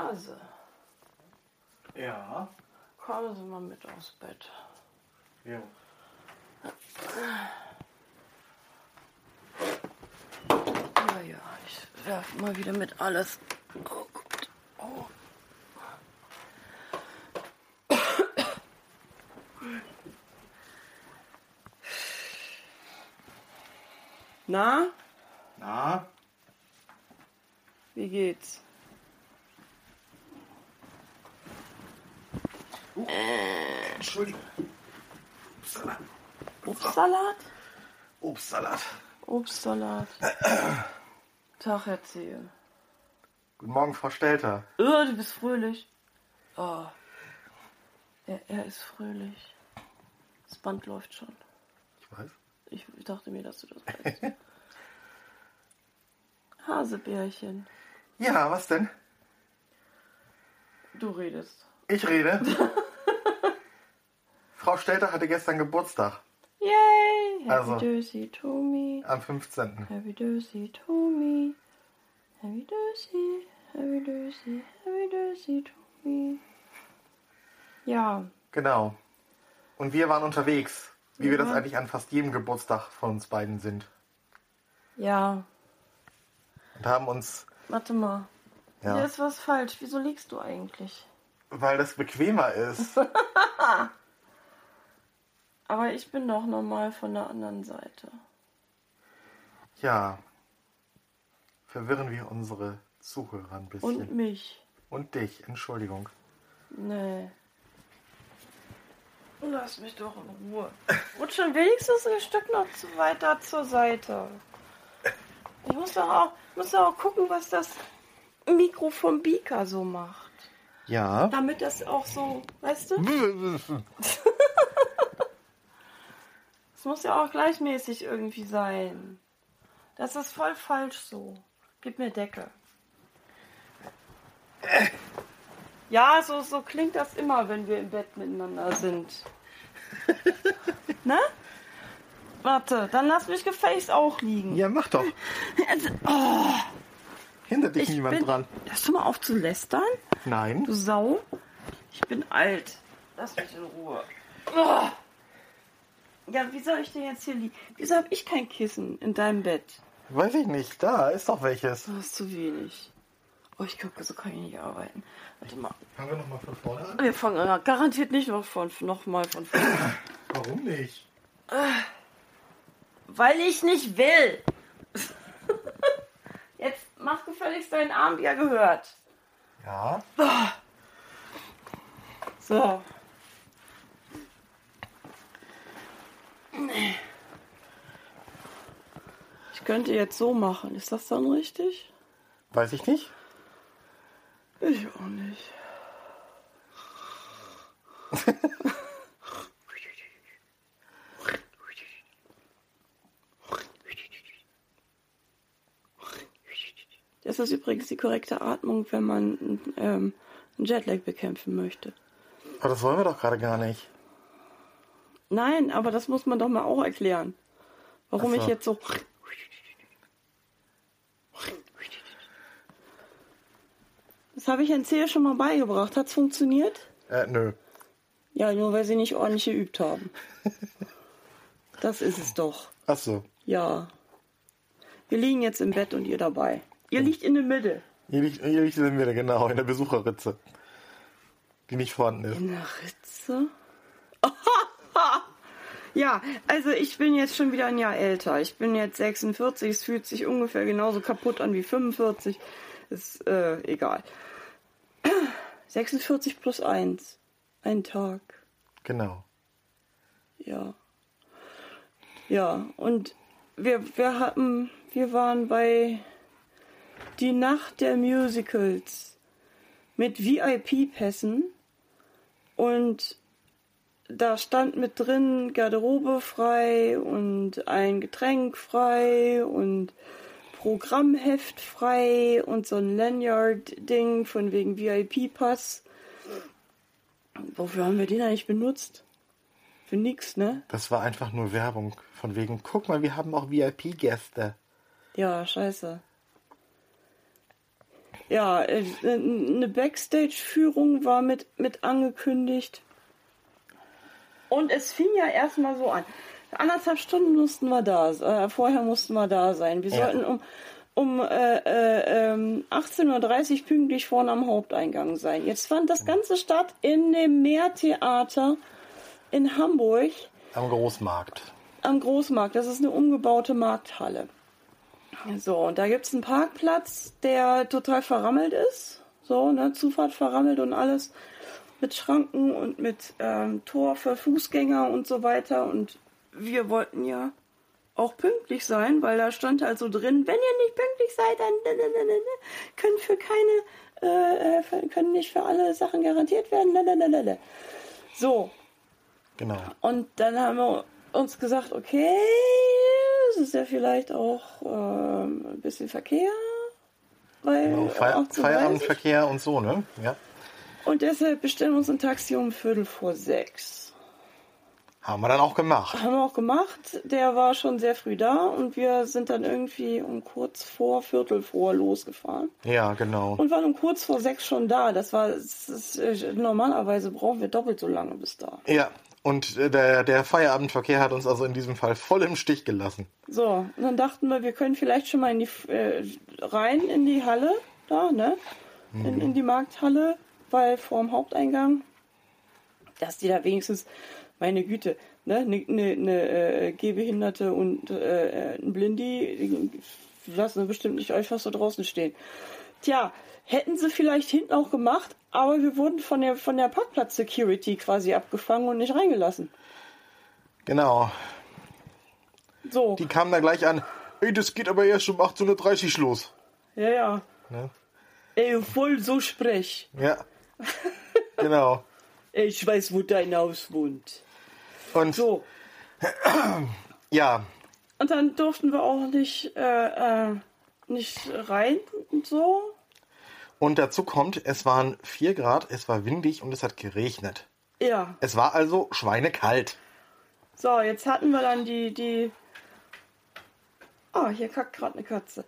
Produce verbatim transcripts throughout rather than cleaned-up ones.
Hase. Ja. Kommen Sie mal mit aufs Bett. Ja. Ja, ja, ich werfe mal wieder mit alles. Oh Gott. Oh. Na? Na? Wie geht's? Uh, äh. Entschuldigung. Obstsalat. Obstsalat? Obstsalat. Obstsalat. Tag erzähl. Guten Morgen, Frau Stelter. Oh, du bist fröhlich. Oh. Er, er ist fröhlich. Das Band läuft schon. Ich weiß. Ich, ich dachte mir, dass du das weißt. Hasebärchen. Ja, was denn? Du redest. Ich rede. Frau Stelter hatte gestern Geburtstag. Yay! Happy Also. Birthday to me. Am fünfzehnten Happy Birthday to me. Happy Birthday, Happy Birthday, Happy Birthday to me. Ja. Genau. Und wir waren unterwegs. Wie Ja. wir das eigentlich an fast jedem Geburtstag von uns beiden sind. Ja. Und haben uns... Warte mal. Ja. Hier ist was falsch. Wieso liegst du eigentlich? Weil das bequemer ist. Aber ich bin doch normal von der anderen Seite. Ja. Verwirren wir unsere Zuhörer ein bisschen. Und mich. Und dich, Entschuldigung. Nee. Lass mich doch in Ruhe. Rutsch schon wenigstens ein Stück noch zu weiter zur Seite. Ich muss doch auch, muss doch auch gucken, was das Mikro vom Beaker so macht. Ja. Damit das auch so, weißt du? Es muss ja auch gleichmäßig irgendwie sein. Das ist voll falsch so. Gib mir Decke. Ja, so, so klingt das immer, wenn wir im Bett miteinander sind. Ne? Warte, dann lass mich gefälligst auch liegen. Ja, mach doch. Also, oh, Hindert dich ich niemand bin, dran. Hörst du mal auf zu lästern? Nein. Du Sau. Ich bin alt. Lass mich in Ruhe. Oh. Ja, wie soll ich denn jetzt hier liegen? Wieso habe ich kein Kissen in deinem Bett? Weiß ich nicht. Da ist doch welches. Das ist zu wenig. Oh, ich glaube, so kann ich nicht arbeiten. Warte mal. Fangen wir nochmal von vorne an? Wir fangen an. Garantiert nicht noch, von, noch mal von vorne. Warum nicht? Weil ich nicht will. Jetzt mach gefälligst deinen Arm, wie er gehört. Ja. So. Ich könnte jetzt so machen. Ist das dann richtig? Weiß ich nicht. Ich auch nicht. Das ist übrigens die korrekte Atmung, wenn man ähm, einen Jetlag bekämpfen möchte. Aber das wollen wir doch gerade gar nicht. Nein, aber das muss man doch mal auch erklären. Warum Ach so. ich jetzt so... Das habe ich Enzea schon mal beigebracht. Hat's funktioniert? Äh, nö. Ja, nur weil sie nicht ordentlich geübt haben. Das ist es doch. Ach so. Ja. Wir liegen jetzt im Bett und ihr dabei. Ihr liegt in der Mitte. Hier liegt, hier liegt sind wir, genau, in der Besucherritze. Die nicht vorhanden ist. In der Ritze? Ja, also ich bin jetzt schon wieder ein Jahr älter. Ich bin jetzt sechsundvierzig. Es fühlt sich ungefähr genauso kaputt an wie fünfundvierzig. Ist äh, egal. sechsundvierzig plus eins. Ein Tag. Genau. Ja. Ja, und wir, wir hatten, wir waren bei Die Nacht der Musicals mit V I P-Pässen und da stand mit drin Garderobe frei und ein Getränk frei und Programmheft frei und so ein Lanyard-Ding von wegen V I P-Pass. Wofür haben wir den eigentlich benutzt? Für nix, ne? Das war einfach nur Werbung. Von wegen, guck mal, wir haben auch V I P-Gäste. Ja, scheiße. Ja, äh, eine Backstage-Führung war mit, mit angekündigt. Und es fing ja erstmal so an. Anderthalb Stunden mussten wir da, äh, vorher mussten wir da sein. Wir Ja. sollten um, um äh, äh, ähm, achtzehn Uhr dreißig pünktlich vorne am Haupteingang sein. Jetzt fand das Ganze statt in dem Meertheater in Hamburg. Am Großmarkt. Am Großmarkt. Das ist eine umgebaute Markthalle. So, und da gibt es einen Parkplatz, der total verrammelt ist. So, ne, Zufahrt verrammelt und alles. Mit Schranken und mit ähm, Tor für Fußgänger und so weiter. Und wir wollten ja auch pünktlich sein, weil da stand halt so drin, wenn ihr nicht pünktlich seid, dann können für keine, äh, können nicht für alle Sachen garantiert werden. So. Genau. Und dann haben wir uns gesagt, okay, es ist ja vielleicht auch ähm, ein bisschen Verkehr. Weil Genau, Feier, Feierabendverkehr und so, ne? Ja. Und deshalb bestellen wir uns ein Taxi um Viertel vor sechs. Haben wir dann auch gemacht. Haben wir auch gemacht. Der war schon sehr früh da und wir sind dann irgendwie um kurz vor Viertel vor losgefahren. Ja, genau. Und waren um kurz vor sechs schon da. Das war, das ist, normalerweise brauchen wir doppelt so lange bis da. Ja, und der, der Feierabendverkehr hat uns also in diesem Fall voll im Stich gelassen. So, und dann dachten wir, wir können vielleicht schon mal in die, äh, rein in die Halle, da, ne? Mhm. In, in die Markthalle, weil vorm Haupteingang, dass die da wenigstens, meine Güte, ne, eine ne, ne, äh, Gehbehinderte und äh, ein Blindi, die lassen sie bestimmt nicht einfach so draußen stehen. Tja, hätten sie vielleicht hinten auch gemacht, aber wir wurden von der, von der Parkplatz-Security quasi abgefangen und nicht reingelassen. Genau. So. Die kamen da gleich an, ey, das geht aber erst um achtzehn Uhr dreißig los. Ja, ja. Ne? Ey, voll so sprech. Ja, genau. Ich weiß, wo dein Haus wohnt. Und so. Ja. Und dann durften wir auch nicht, äh, äh, nicht rein und so. Und dazu kommt, es waren vier Grad, es war windig und es hat geregnet. Ja. Es war also schweinekalt. So, jetzt hatten wir dann die, die... Oh, hier kackt gerade eine Katze.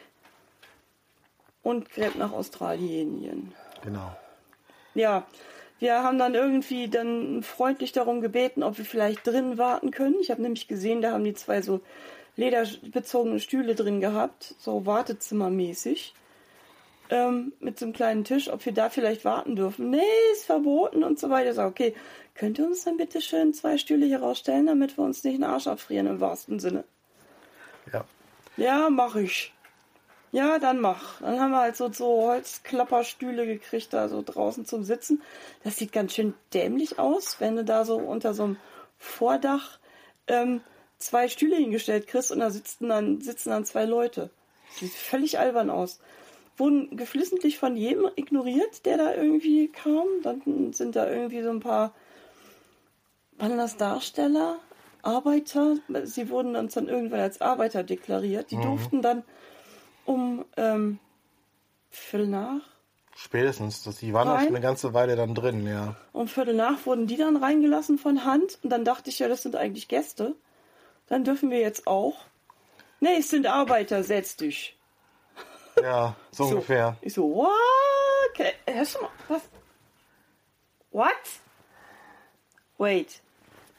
Und gräbt nach Australien. Genau. Ja, wir haben dann irgendwie dann freundlich darum gebeten, ob wir vielleicht drin warten können. Ich habe nämlich gesehen, da haben die zwei so lederbezogene Stühle drin gehabt, so wartezimmermäßig, ähm, mit so einem kleinen Tisch, ob wir da vielleicht warten dürfen. Nee, ist verboten und so weiter. Ich sag, okay, könnt ihr uns dann bitte schön zwei Stühle hier rausstellen, damit wir uns nicht den Arsch abfrieren im wahrsten Sinne? Ja. Ja, mach ich. Ja, dann mach. Dann haben wir halt so, so Holzklapperstühle gekriegt, da so draußen zum Sitzen. Das sieht ganz schön dämlich aus, wenn du da so unter so einem Vordach ähm, zwei Stühle hingestellt kriegst und da sitzen dann, sitzen dann zwei Leute. Sieht völlig albern aus. Wurden geflissentlich von jedem ignoriert, der da irgendwie kam. Dann sind da irgendwie so ein paar, waren das Darsteller, Arbeiter? Sie wurden uns dann irgendwann als Arbeiter deklariert. Die mhm. durften dann um ähm, Viertel nach. Spätestens, dass die waren auch schon eine ganze Weile dann drin, ja. Um Viertel nach wurden die dann reingelassen von Hand und dann dachte ich ja, das sind eigentlich Gäste. Dann dürfen wir jetzt auch. Nee, es sind Arbeiter, setz dich. Ja, so, so ungefähr. Ich so, what? Okay. Hörst du mal, was? What? Wait.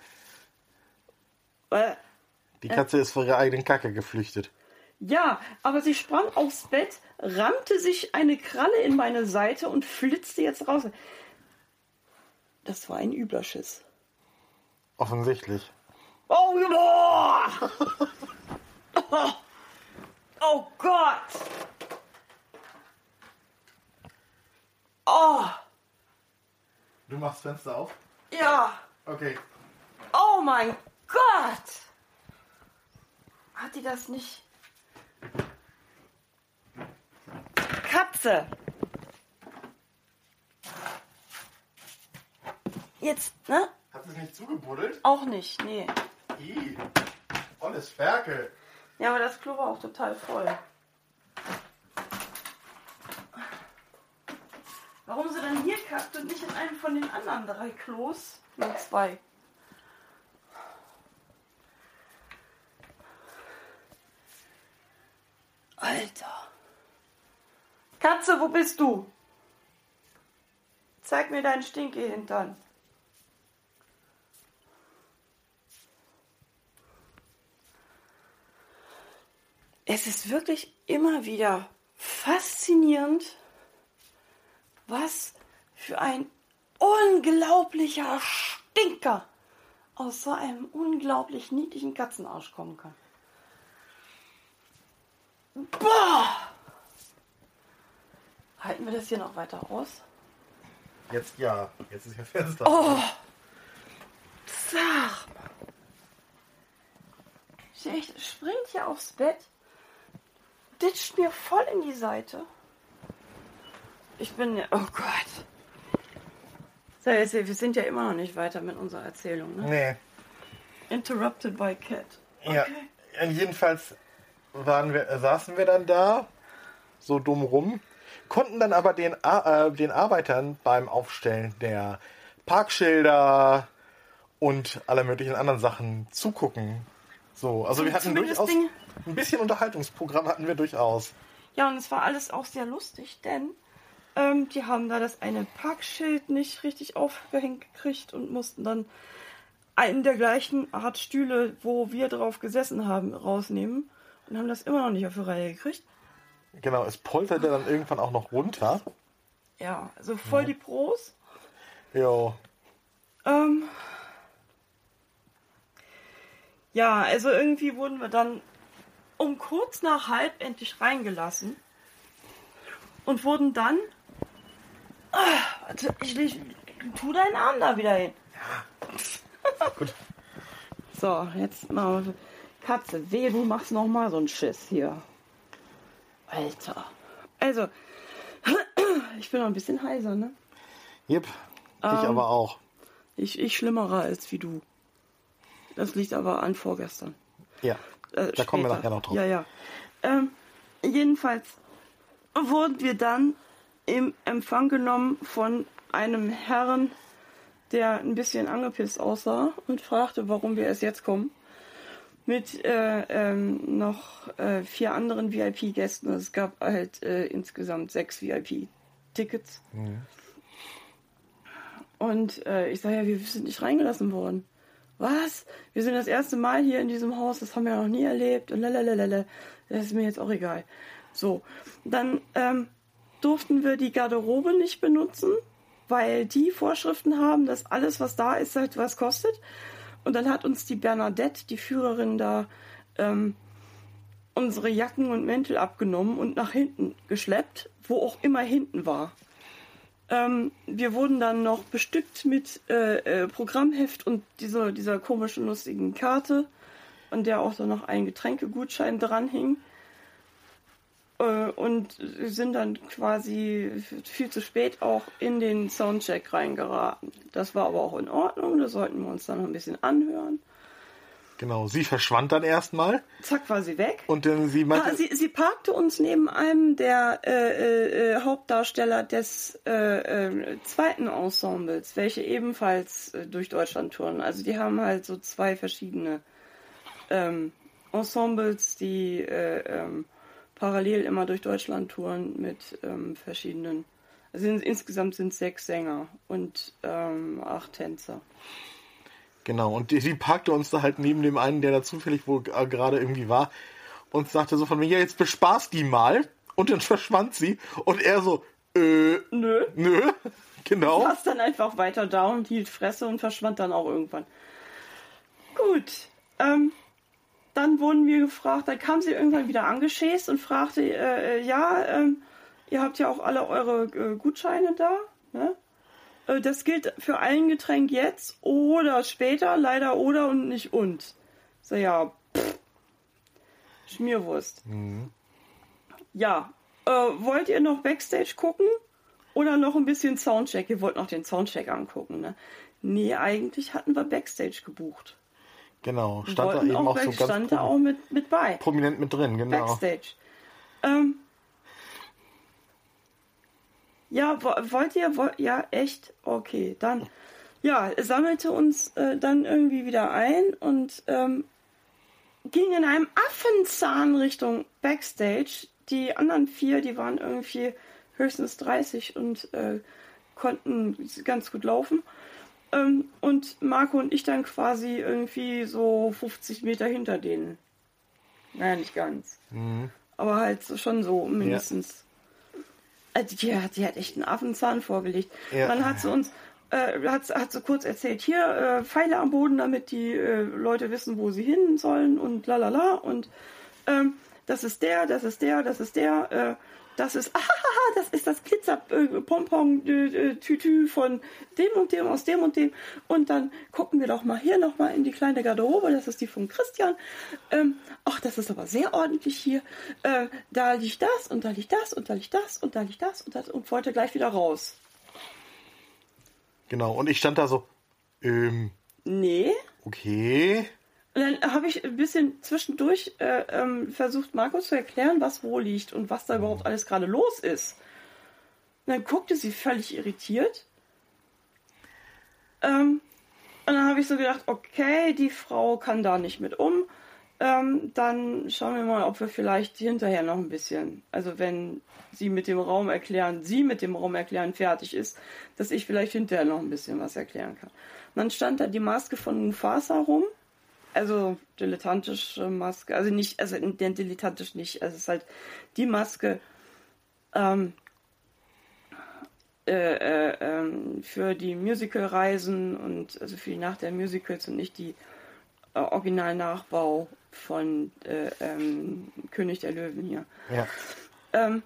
Äh, die Katze äh, ist vor ihrer eigenen Kacke geflüchtet. Ja, aber sie sprang aufs Bett, rammte sich eine Kralle in meine Seite und flitzte jetzt raus. Das war ein Überschiss. Offensichtlich. Oh, oh, oh, oh Gott! Oh! Du machst Fenster auf? Ja! Okay. Oh mein Gott! Hat die das nicht... Katze! Jetzt, ne? Hat es nicht zugebuddelt? Auch nicht, nee. Ih, volles Ferkel. Ja, aber das Klo war auch total voll. Warum sie dann hier kackt und nicht in einem von den anderen drei Klos? Nur zwei. Alter. Katze, wo bist du? Zeig mir deinen Stinkehintern. Es ist wirklich immer wieder faszinierend, was für ein unglaublicher Stinker aus so einem unglaublich niedlichen Katzenarsch kommen kann. Boah! Halten wir das hier noch weiter aus? Jetzt ja, jetzt ist ja Fenster. Oh! Sag mal. Ich springt hier aufs Bett, ditcht mir voll in die Seite. Ich bin ja... Oh Gott. So, jetzt, wir sind ja immer noch nicht weiter mit unserer Erzählung, ne? Nee. Interrupted by Cat. Okay. Ja, jedenfalls waren wir, saßen wir dann da, so dumm rum, konnten dann aber den, äh, den Arbeitern beim Aufstellen der Parkschilder und aller möglichen anderen Sachen zugucken. So, also wir hatten Zumindest durchaus Dinge- ein bisschen Unterhaltungsprogramm hatten wir durchaus. Ja, und es war alles auch sehr lustig, denn ähm, die haben da das eine Parkschild nicht richtig aufgehängt gekriegt und mussten dann einen der gleichen Art Stühle, wo wir drauf gesessen haben, rausnehmen und haben das immer noch nicht auf die Reihe gekriegt. Genau, es polterte dann irgendwann auch noch runter. Ja, also voll die Pros. Jo. Ähm, ja, also irgendwie wurden wir dann um kurz nach halb endlich reingelassen und wurden dann... Ah, warte, ich leg, tu deinen Arm da wieder hin. Gut. So, jetzt mal Katze, wehe, du machst noch mal so einen Schiss hier. Alter. Also, ich bin noch ein bisschen heiser, ne? Jep, ich Ähm. aber auch. Ich, ich schlimmerer als wie du. Das liegt aber an vorgestern. Ja, Äh, da kommen wir später. nachher noch drauf. Ja, ja. Ähm, jedenfalls wurden wir dann im Empfang genommen von einem Herrn, der ein bisschen angepisst aussah und fragte, warum wir erst jetzt kommen. Mit äh, ähm, noch äh, vier anderen V I P-Gästen. Es gab halt äh, insgesamt sechs V I P-Tickets. Mhm. Und äh, ich sage, ja, wir sind nicht reingelassen worden. Was? Wir sind das erste Mal hier in diesem Haus, das haben wir noch nie erlebt. Und lalalala. Das ist mir jetzt auch egal. So, dann ähm, durften wir die Garderobe nicht benutzen, weil die Vorschriften haben, dass alles, was da ist, halt was kostet. Und dann hat uns die Bernadette, die Führerin da, ähm, unsere Jacken und Mäntel abgenommen und nach hinten geschleppt, wo auch immer hinten war. Ähm, wir wurden dann noch bestückt mit äh, äh, Programmheft und dieser, dieser komischen, lustigen Karte, an der auch dann noch ein Getränkegutschein dranhing. Äh, und sind dann quasi viel zu spät auch in den Soundcheck reingeraten. Das war aber auch in Ordnung, da sollten wir uns dann noch ein bisschen anhören. Genau, sie verschwand dann erstmal. Zack, war sie weg. Und dann sie meinte... Ah, sie, sie parkte uns neben einem der äh, äh, Hauptdarsteller des äh, äh, zweiten Ensembles, welche ebenfalls äh, durch Deutschland touren. Also die haben halt so zwei verschiedene ähm, Ensembles, die äh, ähm, parallel immer durch Deutschland touren mit ähm, verschiedenen... Also in, insgesamt sind es sechs Sänger und ähm, acht Tänzer. Genau, und die, die parkte uns da halt neben dem einen, der da zufällig wohl äh, gerade irgendwie war und sagte so von mir, ja, jetzt bespaß die mal. Und dann verschwand sie und er so, äh, Nö. nö, genau. Saß dann einfach weiter da und hielt Fresse und verschwand dann auch irgendwann. Gut, ähm, dann wurden wir gefragt, dann kam sie irgendwann wieder angeschäst und fragte, äh, äh, ja, ähm, ihr habt ja auch alle eure äh, Gutscheine da, ne? Das gilt für ein Getränk jetzt oder später, leider oder und nicht und. So, ja, pff, Schmierwurst. Mhm. Ja, äh, wollt ihr noch Backstage gucken oder noch ein bisschen Soundcheck? Ihr wollt noch den Soundcheck angucken, ne? Nee, eigentlich hatten wir Backstage gebucht. Genau, Wir stand da wollten eben auch, so stand ganz da pro auch mit, mit bei. prominent mit drin, genau. Backstage. Ähm, Ja, wo, wollt ihr? Wollt, ja, echt? Okay, dann. Ja, sammelte uns äh, dann irgendwie wieder ein und ähm, ging in einem Affenzahn Richtung Backstage, die anderen vier, die waren irgendwie höchstens dreißig und äh, konnten ganz gut laufen. Ähm, und Marco und ich dann quasi irgendwie so fünfzig Meter hinter denen. Naja, nicht ganz. Mhm. Aber halt so, schon so mindestens. Ja. Also die, hat, die hat echt einen Affenzahn vorgelegt. Ja. Dann hat sie uns, äh, hat, hat sie kurz erzählt, hier, äh, Pfeile am Boden, damit die äh, Leute wissen, wo sie hin sollen und lalala. Und ähm, das ist der, das ist der, das ist der, äh, das ist, ah, das ist das Glitzer-Pompon-Tütü von dem und dem, aus dem und dem. Und dann gucken wir doch mal hier nochmal in die kleine Garderobe. Das ist die von Christian. Ähm, ach, das ist aber sehr ordentlich hier. Äh, da liegt das und da liegt das und da liegt das und da liegt das und das und wollte gleich wieder raus. Genau, und ich stand da so, ähm, nee. Okay. Und dann habe ich ein bisschen zwischendurch äh, ähm, versucht, Markus zu erklären, was wo liegt und was da überhaupt alles gerade los ist. Und dann guckte sie völlig irritiert. Ähm, und dann habe ich so gedacht, okay, die Frau kann da nicht mit um. Ähm, dann schauen wir mal, ob wir vielleicht hinterher noch ein bisschen, also wenn sie mit dem Raum erklären, sie mit dem Raum erklären fertig ist, dass ich vielleicht hinterher noch ein bisschen was erklären kann. Und dann stand da die Maske von Mufasa rum. Also dilettantische Maske, also nicht, also dilettantisch nicht, also es ist halt die Maske ähm, äh, äh, ähm, für die Musical-Reisen und also für die Nacht der Musicals und nicht die äh, Original-Nachbau von äh, ähm, König der Löwen hier. Ja. Ähm,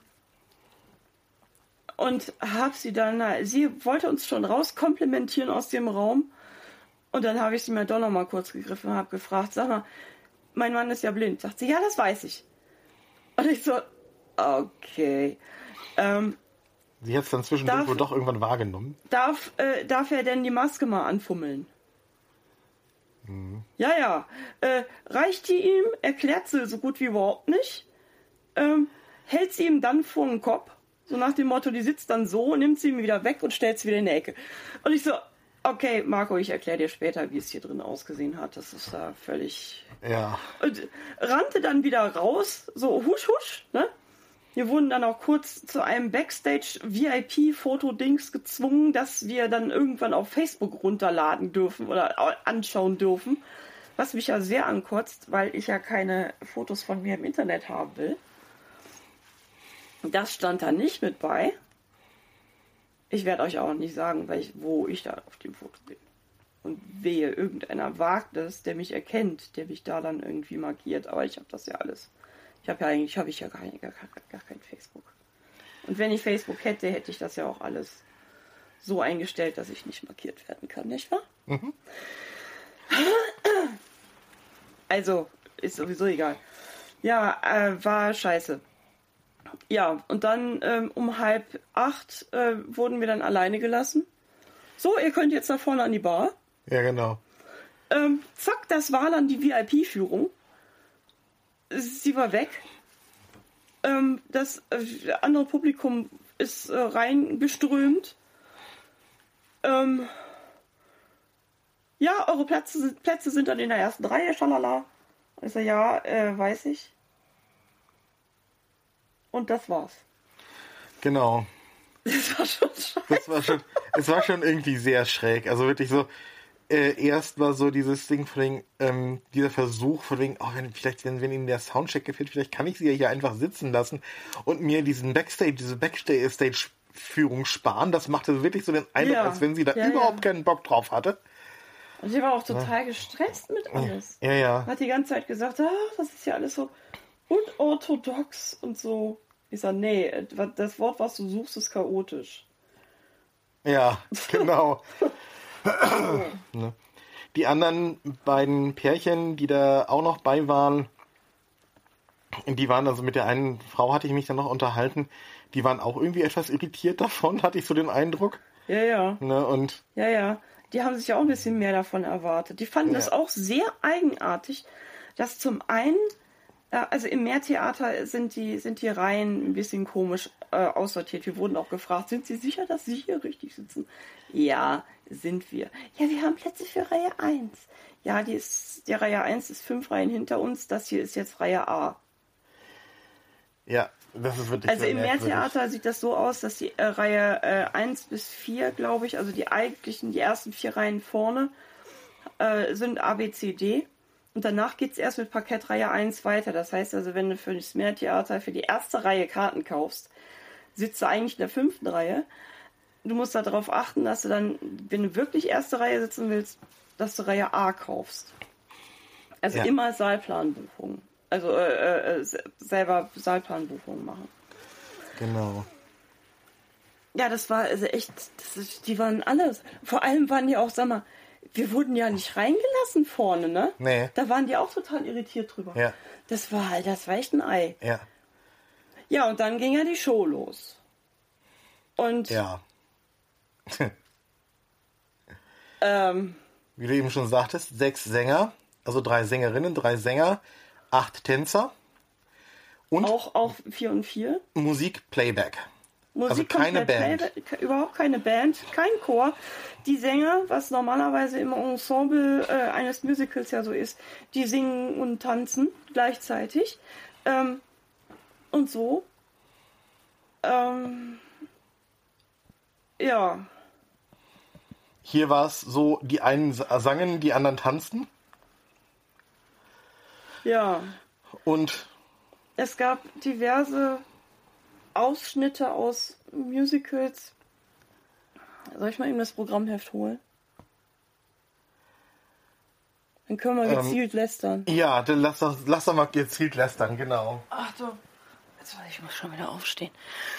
und hab sie dann, sie wollte uns schon rauskomplimentieren aus dem Raum. Und dann habe ich sie mir doch noch mal kurz gegriffen und habe gefragt, sag mal, mein Mann ist ja blind. Sagt sie, ja, das weiß ich. Und ich so, okay. Ähm, sie hat es dann zwischendurch darf, wohl doch irgendwann wahrgenommen. Darf, äh, darf er denn die Maske mal anfummeln? Mhm. Ja, ja. Äh, reicht die ihm, erklärt sie so gut wie überhaupt nicht, ähm, hält sie ihm dann vor den Kopf, so nach dem Motto, die sitzt dann so, nimmt sie ihm wieder weg und stellt sie wieder in die Ecke. Und ich so, okay, Marco, ich erkläre dir später, wie es hier drin ausgesehen hat. Das ist da völlig... Ja. Und rannte dann wieder raus, so husch, husch, ne? Wir wurden dann auch kurz zu einem Backstage-V I P-Foto-Dings gezwungen, dass wir dann irgendwann auf Facebook runterladen dürfen oder anschauen dürfen. Was mich ja sehr ankotzt, weil ich ja keine Fotos von mir im Internet haben will. Das stand da nicht mit bei. Ich werde euch auch nicht sagen, weil ich, wo ich da auf dem Foto bin. Und wehe, irgendeiner wagt es, der mich erkennt, der mich da dann irgendwie markiert. Aber ich habe das ja alles. Ich habe ja eigentlich, habe ich ja gar, gar, gar kein Facebook. Und wenn ich Facebook hätte, hätte ich das ja auch alles so eingestellt, dass ich nicht markiert werden kann, nicht wahr? Mhm. Also, ist sowieso egal. Ja, äh, war scheiße. Ja, und dann ähm, um halb acht äh, wurden wir dann alleine gelassen. So, ihr könnt jetzt da vorne an die Bar. Ja, genau. Ähm, zack, das war dann die V I P-Führung. Sie war weg. Ähm, das äh, andere Publikum ist äh, reingeströmt. Ähm, ja, eure Plätze sind, Plätze sind dann in der ersten Reihe, schalala. Ich so, ja, äh, weiß ich. Und das war's. Genau. Das war schon scheiße. Das war schon, es war schon irgendwie sehr schräg. Also wirklich so, äh, erst war so dieses Ding von wegen, ähm, dieser Versuch von wegen, oh, wenn, vielleicht, wenn, wenn Ihnen der Soundcheck gefällt, vielleicht kann ich Sie ja hier einfach sitzen lassen und mir diesen Backstage, diese Backstage-Führung sparen. Das machte wirklich so den Eindruck, ja, als wenn sie da ja, überhaupt ja. keinen Bock drauf hatte. Und sie war auch total ja. gestresst mit alles. Ja, ja. Hat die ganze Zeit gesagt, ah, das ist ja alles so unorthodox und so. Ich sag, nee, das Wort, was du suchst, ist chaotisch. Ja, genau. Ne? Die anderen beiden Pärchen, die da auch noch bei waren, die waren, also mit der einen Frau hatte ich mich dann noch unterhalten, die waren auch irgendwie etwas irritiert davon, hatte ich so den Eindruck. Ja, ja. Ne, und ja, ja. Die haben sich auch ein bisschen mehr davon erwartet. Die fanden ja. das auch sehr eigenartig, dass zum einen, äh, also im Meertheater sind die, sind die Reihen ein bisschen komisch äh, aussortiert. Wir wurden auch gefragt, sind Sie sicher, dass Sie hier richtig sitzen? Ja, sind wir. Ja, wir haben Plätze für Reihe eins. Ja, die, ist, die Reihe eins ist fünf Reihen hinter uns. Das hier ist jetzt Reihe A. Ja, das ist wirklich Also sehr im merkwürdig. Meertheater sieht das so aus, dass die äh, Reihe äh, eins bis vier, glaube ich, also die eigentlichen, die ersten vier Reihen vorne, äh, sind A, B, C, D. Und danach geht es erst mit Parkettreihe eins weiter. Das heißt also, wenn du für das Meertheater für die erste Reihe Karten kaufst, sitzt du eigentlich in der fünften Reihe. Du musst darauf achten, dass du dann, wenn du wirklich erste Reihe sitzen willst, dass du Reihe A kaufst. Also Ja. immer Saalplanbuchungen. Also äh, äh, selber Saalplanbuchungen machen. Genau. Ja, das war also echt, das ist, die waren alles. Vor allem waren die auch, sag mal, wir wurden ja nicht reingelassen vorne, ne? Nee. Da waren die auch total irritiert drüber. Ja. Das war halt, das war echt ein Ei. Ja. Ja, und dann ging ja die Show los. Und Ja. ähm, Wie du eben schon sagtest, sechs Sänger, also drei Sängerinnen, drei Sänger, acht Tänzer und auch, auch vier und vier. Musik Playback. Musik Also keine komplett Band. Playback, überhaupt keine Band, kein Chor. Die Sänger, was normalerweise im Ensemble äh, eines Musicals ja so ist, die singen und tanzen gleichzeitig. Ähm, und so. Ähm, ja. Hier war es so, die einen sangen, die anderen tanzten. Ja. Und Es gab diverse Ausschnitte aus Musicals. Soll ich mal eben das Programmheft holen? Dann können wir gezielt ähm, lästern. Ja, dann lass doch, lass doch mal gezielt lästern, genau. Achtung. Jetzt weiß ich, muss schon wieder aufstehen.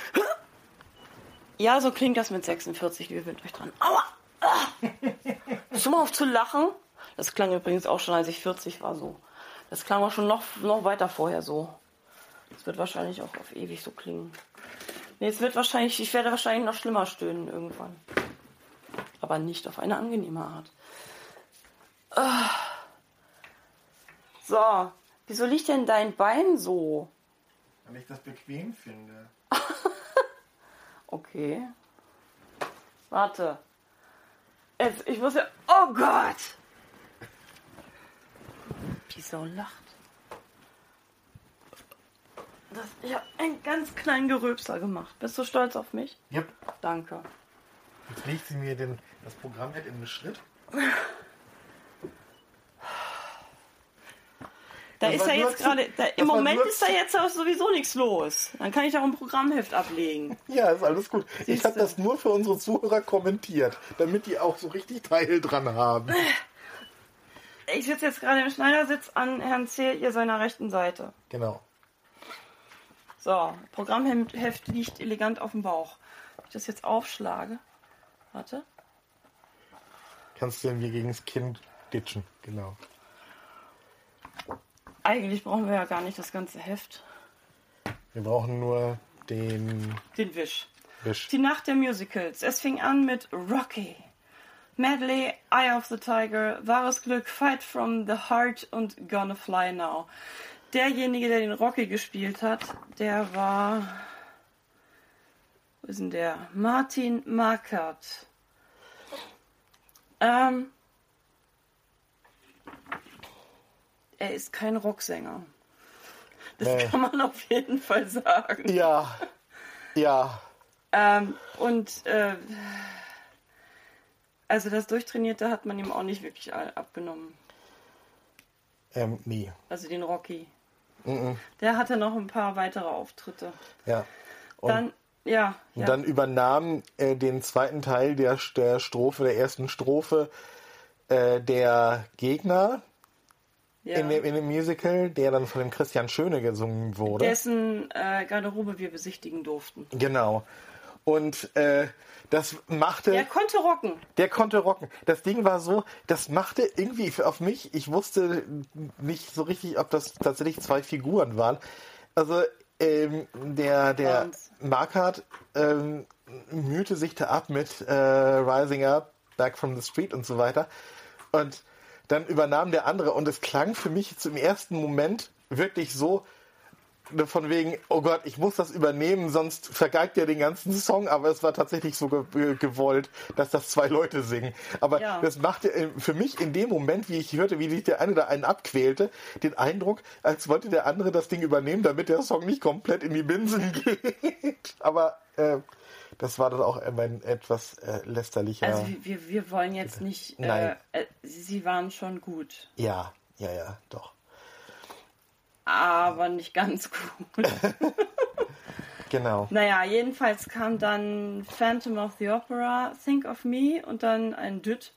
Ja, so klingt das mit sechsundvierzig. Gewöhnt euch dran. Aua! Ah. Schon mal auf zu lachen. Das klang übrigens auch schon, als ich vierzig war, so. Das klang auch schon noch, noch weiter vorher so. Das wird wahrscheinlich auch auf ewig so klingen. Nee, es wird wahrscheinlich, ich werde wahrscheinlich noch schlimmer stöhnen irgendwann. Aber nicht auf eine angenehme Art. Ah. So, wieso liegt denn dein Bein so? Weil ich das bequem finde. Okay. Warte. Jetzt, ich muss ja... Oh Gott! Die Sau lacht. Das, ich habe einen ganz kleinen Geröpser gemacht. Bist du stolz auf mich? Yep. Danke. Jetzt legt sie mir den, das Programm halt in den Schritt. Da Das ist war ja nur jetzt zu- gerade... da- Im das war Moment nur ist da jetzt auch sowieso nichts los. Dann kann ich auch ein Programmheft ablegen. Ja, ist alles gut. Ich Siehste. habe das nur für unsere Zuhörer kommentiert, damit die auch so richtig Teil dran haben. Ich sitze jetzt gerade im Schneidersitz an Herrn Zehl seiner rechten Seite. Genau. So, Programmheft liegt elegant auf dem Bauch. Wenn ich das jetzt aufschlage... Warte. Kannst du mir gegen das Kinn ditchen. Genau. Eigentlich brauchen wir ja gar nicht das ganze Heft. Wir brauchen nur den Den Wisch. Wisch. Die Nacht der Musicals. Es fing an mit Rocky, Medley, Eye of the Tiger, Wahres Glück, Fight from the Heart und Gonna Fly Now. Derjenige, der den Rocky gespielt hat, der war... Wo ist denn der? Martin Markert. Ähm... Er ist kein Rocksänger. Das Nee. kann man auf jeden Fall sagen. Ja. Ja. Ähm, und äh, also das Durchtrainierte hat man ihm auch nicht wirklich all- abgenommen. Ähm, nee. Also den Rocky. Mhm. Der hatte noch ein paar weitere Auftritte. Ja. Und Dann, ja. ja. dann übernahm äh, den zweiten Teil der, der Strophe, der ersten Strophe, äh, der Gegner ja. in, dem, in dem Musical, der dann von dem Christian Schöne gesungen wurde. Dessen äh, Garderobe wir besichtigen durften. Genau. Und äh, das machte... Der konnte rocken. Der konnte rocken. Das Ding war so, das machte irgendwie auf mich, ich wusste nicht so richtig, ob das tatsächlich zwei Figuren waren. Also ähm, der, der Waren's. Markert ähm, mühte sich da ab mit äh, Rising Up, Back from the Street und so weiter. Und dann übernahm der andere und es klang für mich zum ersten Moment wirklich so, von wegen, oh Gott, ich muss das übernehmen, sonst vergeigt er den ganzen Song, aber es war tatsächlich so ge- gewollt, dass das zwei Leute singen. Aber Ja. das machte für mich in dem Moment, wie ich hörte, wie sich der eine oder einen abquälte, den Eindruck, als wollte der andere das Ding übernehmen, damit der Song nicht komplett in die Binsen geht. Aber äh, das war dann auch ein etwas äh, lästerlicher... Also wir, wir wollen jetzt nicht... Äh, äh, sie waren schon gut. Ja, ja, ja, doch. Aber nicht ganz gut. Genau. Naja, jedenfalls kam dann Phantom of the Opera, Think of Me und dann ein Düt.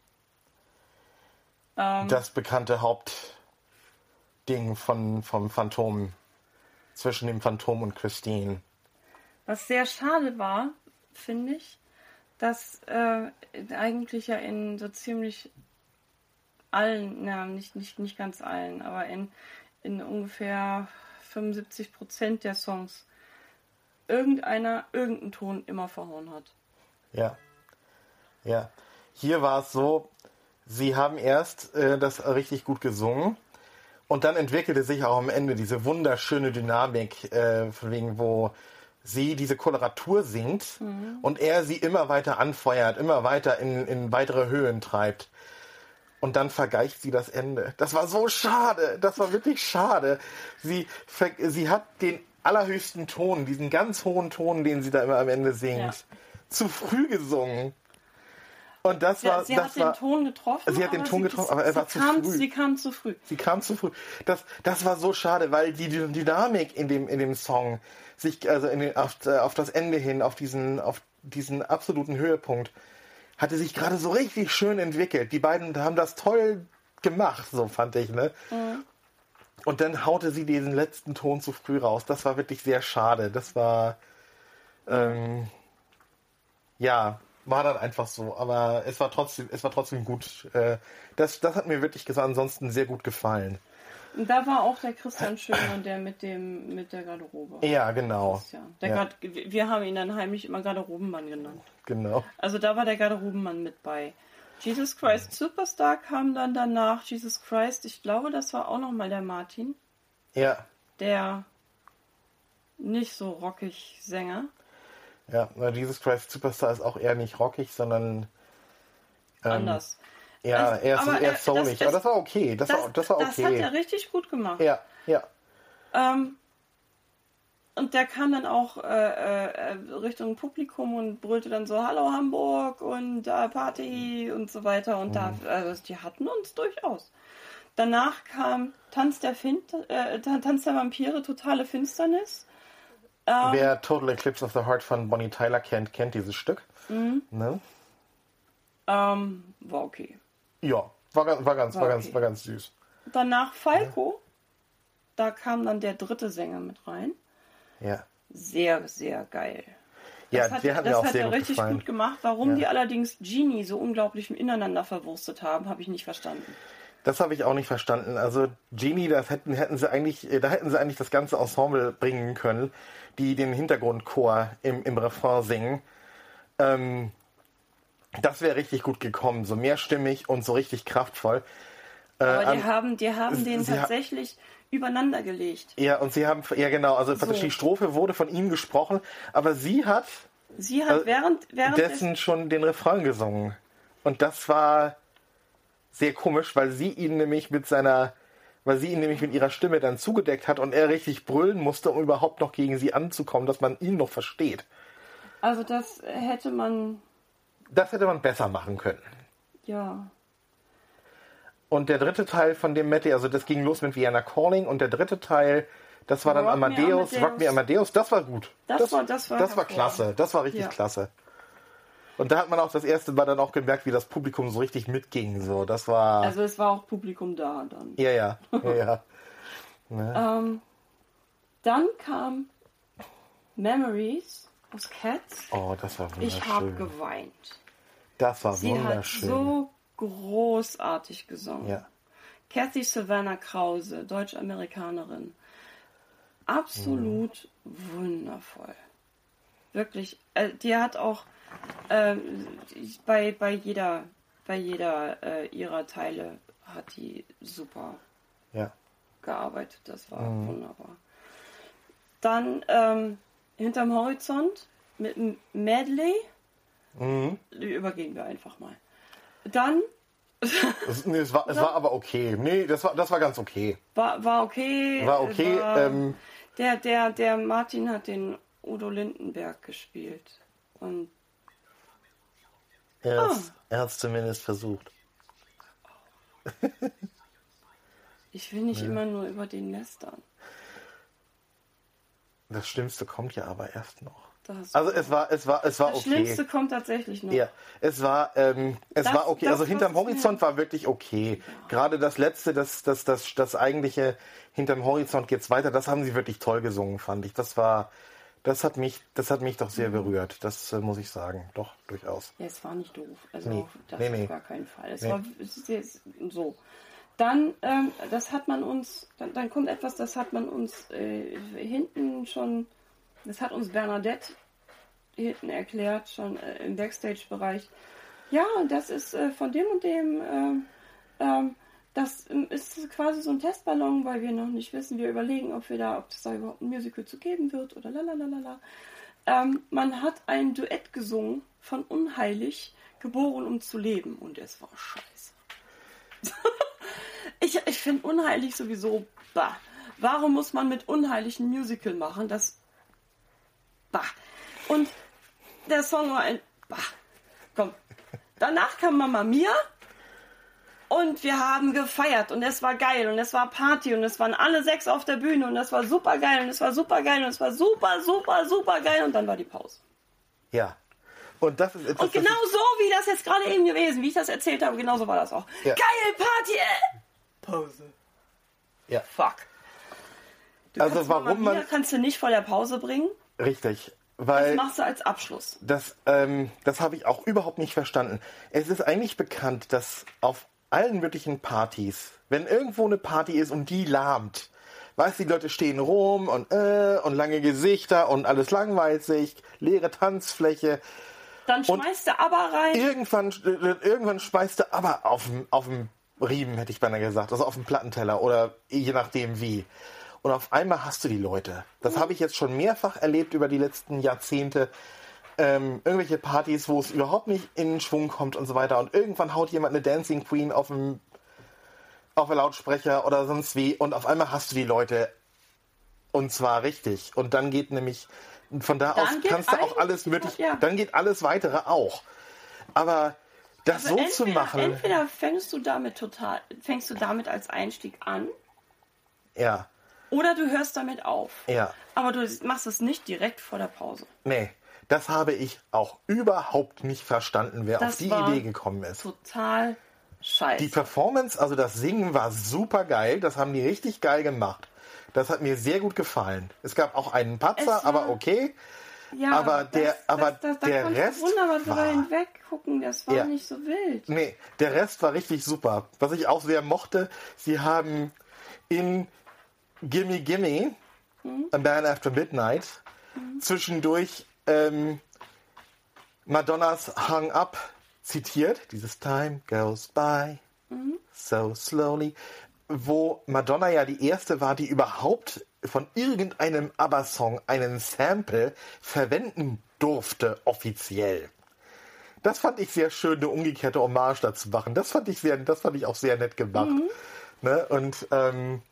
Ähm, das bekannte Hauptding von, vom Phantom, zwischen dem Phantom und Christine. Was sehr schade war, finde ich, dass äh, eigentlich ja in so ziemlich allen, na, nicht, nicht, nicht ganz allen, aber in, in ungefähr fünfundsiebzig Prozent der Songs irgendeiner irgendeinen Ton immer verhauen hat. Ja. Ja. Hier war es so, sie haben erst äh, das richtig gut gesungen und dann entwickelte sich auch am Ende diese wunderschöne Dynamik, äh, von wegen, wo sie diese Koloratur singt mhm. und er sie immer weiter anfeuert, immer weiter in, in weitere Höhen treibt. Und dann vergleicht sie das Ende. Das war so schade. Das war wirklich schade. Sie, sie hat den allerhöchsten Ton, diesen ganz hohen Ton, den sie da immer am Ende singt, ja. zu früh gesungen. Und das ja, war, sie das hat war, den Ton getroffen. Sie hat den Ton getroffen, aber er war zu kam, früh. Sie kam zu früh. Sie kam zu früh. Das, das war so schade, weil die Dynamik in dem, in dem Song sich, also in den, auf, auf das Ende hin, auf diesen, auf diesen absoluten Höhepunkt, hatte sich gerade so richtig schön entwickelt. Die beiden haben das toll gemacht, so fand ich, ne? Mhm. Und dann haute sie diesen letzten Ton zu früh raus. Das war wirklich sehr schade. Das war, ähm, ja, war dann einfach so. Aber es war trotzdem, es war trotzdem gut. Äh, das, das hat mir wirklich gesagt, ansonsten sehr gut gefallen. Und da war auch der Christian Schöner, der mit dem mit der Garderobe. Ja, genau. Der ja. Gard- wir haben ihn dann heimlich immer Garderobenmann genannt. Genau. Also da war der Garderobenmann mit bei. Jesus Christ Superstar kam dann danach. Jesus Christ, ich glaube, das war auch nochmal der Martin. Ja. Der nicht so rockig Sänger. Ja, Jesus Christ Superstar ist auch eher nicht rockig, sondern ähm, anders. Ja, also, er ist aber eher das, soulig. das, Aber das war okay. Das, das, war, das war okay. Das hat er richtig gut gemacht. Ja, ja. Ähm, und der kam dann auch äh, äh, Richtung Publikum und brüllte dann so, hallo Hamburg und äh, Party und so weiter. Und mhm. da, also die hatten uns durchaus. Danach kam Tanz der, fin- äh, Tanz der Vampire, totale Finsternis. Ähm, Wer Total Eclipse of the Heart von Bonnie Tyler kennt, kennt dieses Stück. Mhm. Ne? Ähm, war okay. Ja, war, war, ganz, war, ganz, war, war, okay. ganz, war ganz süß. Danach Falco. Ja. Da kam dann der dritte Sänger mit rein. Ja. Sehr, sehr geil. Ja, das hat, der hat das mir auch hat sehr er gut richtig gefallen. gut gemacht. Warum ja. die allerdings Genie so unglaublich ineinander verwurstet haben, habe ich nicht verstanden. Das habe ich auch nicht verstanden. Also Genie, das hätten, hätten sie eigentlich, da hätten sie eigentlich das ganze Ensemble bringen können, die den Hintergrundchor im, im Refrain singen. Ähm, das wäre richtig gut gekommen, so mehrstimmig und so richtig kraftvoll. Aber äh, die haben, die haben den sie tatsächlich ha- übereinander gelegt. Ja, und sie haben, ja genau, also so. Die Strophe wurde von ihm gesprochen, aber sie hat, sie hat äh, während, während dessen schon den Refrain gesungen. Und das war sehr komisch, weil sie ihn nämlich mit seiner, weil sie ihn nämlich mit ihrer Stimme dann zugedeckt hat und er richtig brüllen musste, um überhaupt noch gegen sie anzukommen, dass man ihn noch versteht. Also das hätte man... Das hätte man besser machen können. Ja. Und der dritte Teil von dem Mette, also das ging los mit Vienna Calling und der dritte Teil, das war dann Rock Amadeus, Me Amadeus, Rock Me Amadeus, das war gut. Das, das war, das war, das war klasse, das war richtig ja. klasse. Und da hat man auch das erste Mal dann auch gemerkt, wie das Publikum so richtig mitging. So, das war. Also es war auch Publikum da dann. Ja, ja, ja, ja. Ne? ähm, dann kam Memories aus Cats. Oh, das war wunderschön. Ich habe geweint. Das war Sie wunderschön. Sie hat so großartig gesungen. Ja. Kathy Savannah Krause, Deutsch-Amerikanerin. Absolut mhm. wundervoll. Wirklich, äh, die hat auch äh, bei, bei jeder, bei jeder äh, ihrer Teile hat die super ja. gearbeitet. Das war mhm. wunderbar. Dann ähm, Hinterm Horizont mit einem Medley. Mhm. Die übergehen wir einfach mal. Dann... Es, nee, es, war, es war aber okay. Nee, das war, das war ganz okay. War, war okay. War okay. War, Ähm, der, der, der Martin hat den Udo Lindenberg gespielt. Und er Ah. hat es zumindest versucht. ich will nicht immer nur über den lästern. Das Schlimmste kommt ja aber erst noch. Das, Also es war, es war, es war das okay. Schlimmste kommt tatsächlich noch. Ja, es war, ähm, es Das- war okay. das, Also was hinterm es Horizont war wirklich okay. Gerade das letzte, das, das, das, das eigentliche hinterm Horizont geht's weiter. Das haben sie wirklich toll gesungen, fand ich. Das war, das hat mich, das hat mich doch sehr berührt. Das äh, muss ich sagen, doch durchaus. Ja, es war nicht doof. Also Nee. das Nee, auf nee. gar keinen Fall. Es Nee. war es ist jetzt so. Dann, ähm, das hat man uns, dann, dann kommt etwas, das hat man uns äh, hinten schon, das hat uns Bernadette hinten erklärt, schon äh, im Backstage-Bereich. Ja, und das ist äh, von dem und dem, ähm, ähm, das ähm, ist quasi so ein Testballon, weil wir noch nicht wissen, wir überlegen, ob wir da, ob es da überhaupt ein Musical zu geben wird oder lalalala. Ähm, man hat ein Duett gesungen von Unheilig, geboren um zu leben, und es war scheiße. ich ich finde Unheilig sowieso, bah. Warum muss man mit Unheilig ein Musical machen? Das, bah. Und der Song war ein, bah. Komm. Danach kam Mamma Mia. Und wir haben gefeiert und es war geil und es war Party und es waren alle sechs auf der Bühne und es war super geil und es war super geil und es war super, super, super geil und dann war die Pause. Ja. Und das ist etwas, Und genau das so, wie das jetzt gerade eben gewesen, wie ich das erzählt habe, genauso war das auch. Ja. Geil, Party! Äh. Pause. ich, ja, Fuck. Du Also kannst warum Mamma Mia man- kannst du nicht vor der Pause bringen, richtig. das Weil machst du als Abschluss. das, ähm, das habe ich auch überhaupt nicht verstanden. Es ist eigentlich bekannt, dass auf allen möglichen Partys, wenn irgendwo eine Party ist und die lahmt, weißt du, die Leute stehen rum und äh, und lange Gesichter und alles langweilt sich, leere Tanzfläche. Dann schmeißt du aber rein. Irgendwann, äh, irgendwann schmeißt du aber auf dem auf dem Riemen, hätte ich beinahe gesagt, also auf dem Plattenteller oder je nachdem wie. Und auf einmal hast du die Leute. Das habe ich jetzt schon mehrfach erlebt über die letzten Jahrzehnte. Ähm, irgendwelche Partys, wo es überhaupt nicht in den Schwung kommt und so weiter. Und irgendwann haut jemand eine Dancing Queen auf dem auf den Lautsprecher oder sonst wie. Und auf einmal hast du die Leute. Und zwar richtig. Und dann geht nämlich, von da Dann aus geht kannst du auch eigentlich- alles möglich, ja. dann geht alles weitere auch. Aber das Also so zu entweder, machen, Entweder fängst du damit total, fängst du damit als Einstieg an, ja, oder du hörst damit auf. ja. Aber du machst es nicht direkt vor der Pause. Nee, das habe ich auch überhaupt nicht verstanden, wer Das auf die war Idee gekommen ist. Total scheiße. Die Performance, also das Singen war super geil, das haben die richtig geil gemacht. Das hat mir sehr gut gefallen. Es gab auch einen Es Patzer, war- aber okay. ja, aber der- aber da der konntest Rest du wunderbar drüber war- hinweg gucken. Das war Ja. nicht so wild. Nee, der Rest war richtig super. Was ich auch sehr mochte, sie haben in Gimme Gimme, A Man After Midnight, zwischendurch ähm, Madonnas Hung Up zitiert, dieses Time goes by so slowly, wo Madonna ja die erste war, die überhaupt von irgendeinem ABBA-Song einen Sample verwenden durfte, offiziell. Das fand ich sehr schön, eine umgekehrte Hommage dazu machen. Das fand ich sehr, das fand ich auch sehr nett gemacht. Ne? Und, ähm,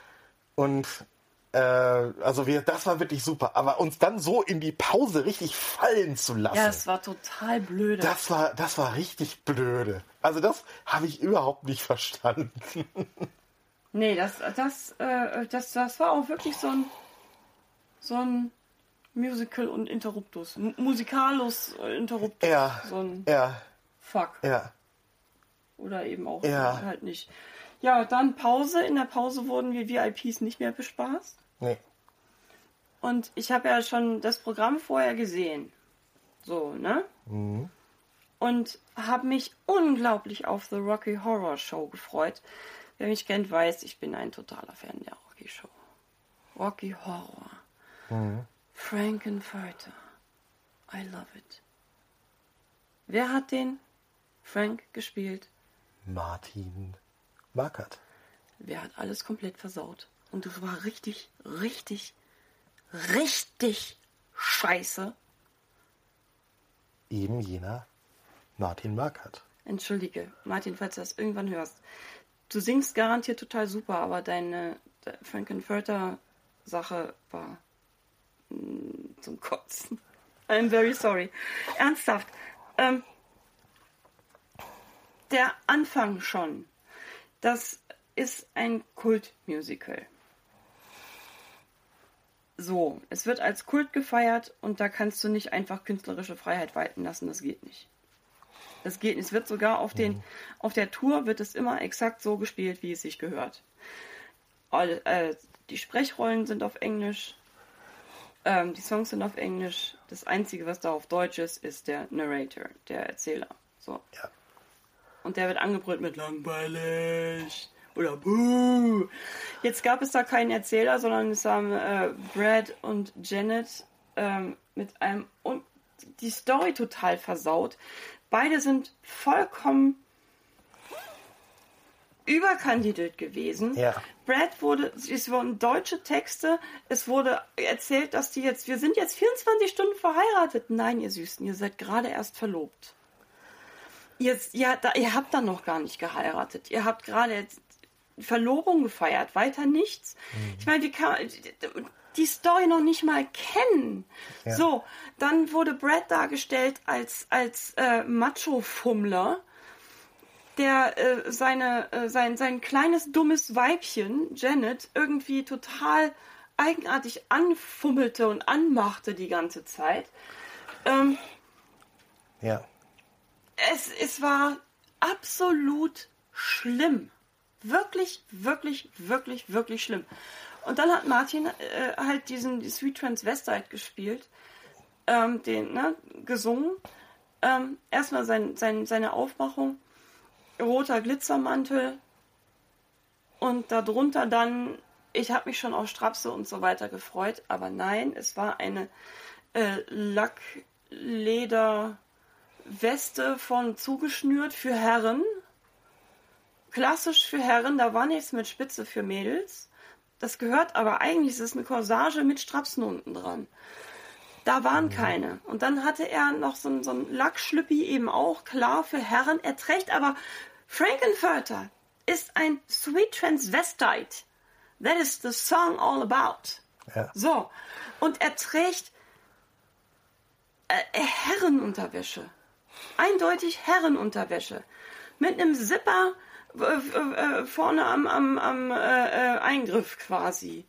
und äh, also wir, das war wirklich super. Aber uns dann so in die Pause richtig fallen zu lassen, Ja, es war total blöde. das war, das war richtig blöde. Also das habe ich überhaupt nicht verstanden. Nee, das, das, äh, das, das war auch wirklich so ein, so ein Musical und Interruptus. M Musikalus äh, Interruptus. Ja, So ein ja, Fuck. ja. Oder eben auch Ja. halt nicht. Ja, dann Pause. In der Pause wurden wir V I Ps nicht mehr bespaßt. Nee. Und ich habe ja schon das Programm vorher gesehen. So, ne? Mhm. Und habe mich unglaublich auf The Rocky Horror Show gefreut. Wer mich kennt, weiß, ich bin ein totaler Fan der Rocky Show. Rocky Horror. Mhm. Frankenfurter. I love it. Wer hat den Frank gespielt? Martin Markert. Wer hat alles komplett versaut? Und das war richtig, richtig, richtig scheiße? Eben jener Martin Markert. Entschuldige, Martin, falls du das irgendwann hörst. Du singst garantiert total super, aber deine Frankenfurter-Sache war mh, zum Kotzen. I'm very sorry. Ernsthaft. Ähm, der Anfang schon. Das ist ein Kultmusical. So, es wird als Kult gefeiert und da kannst du nicht einfach künstlerische Freiheit walten lassen. Das geht nicht. Das geht nicht. Es wird sogar auf, den, mhm. auf der Tour wird es immer exakt so gespielt, wie es sich gehört. All, äh, die Sprechrollen sind auf Englisch. Ähm, die Songs sind auf Englisch. Das Einzige, was da auf Deutsch ist, ist der Narrator, der Erzähler. So. Ja. Und der wird angebrüllt mit langweilig oder buh. Jetzt gab es da keinen Erzähler, sondern es haben äh, Brad und Janet ähm, mit einem und die Story total versaut. Beide sind vollkommen überkandidelt gewesen. Ja. Brad wurde, es wurden deutsche Texte, es wurde erzählt, dass die jetzt, wir sind jetzt vierundzwanzig Stunden verheiratet. Nein, ihr Süßen, ihr seid gerade erst verlobt. Ihr, ja, da, ihr habt dann noch gar nicht geheiratet. Ihr habt gerade jetzt Verlobung gefeiert, weiter nichts. Mhm. Ich meine, wie kann die Story noch nicht mal kennen. Ja. So, dann wurde Brad dargestellt als, als äh, Macho-Fummler, der äh, seine, äh, sein, sein kleines, dummes Weibchen, Janet, irgendwie total eigenartig anfummelte und anmachte die ganze Zeit. Ähm, ja. Es, es war absolut schlimm. Wirklich, wirklich, wirklich, wirklich schlimm. Und dann hat Martin äh, halt diesen die Sweet Transvestite gespielt, ähm, den, ne, gesungen. Ähm, erstmal sein, sein, seine Aufmachung, roter Glitzermantel und darunter dann, ich habe mich schon auf Strapse und so weiter gefreut, aber nein, es war eine äh, Lackleder-Weste von zugeschnürt für Herren. Klassisch für Herren, da war nichts mit Spitze für Mädels. Das gehört aber eigentlich, es ist eine Corsage mit Strapsen unten dran. Da waren keine. Und dann hatte er noch so ein, so ein Lackschlüppi eben auch, klar, für Herren. Er trägt aber, Frankenfurter ist ein Sweet Transvestite. That is the song all about. Ja. So. Und er trägt äh, Herrenunterwäsche. Eindeutig Herrenunterwäsche. Mit einem Zipper äh, vorne am, am, am äh, Eingriff quasi.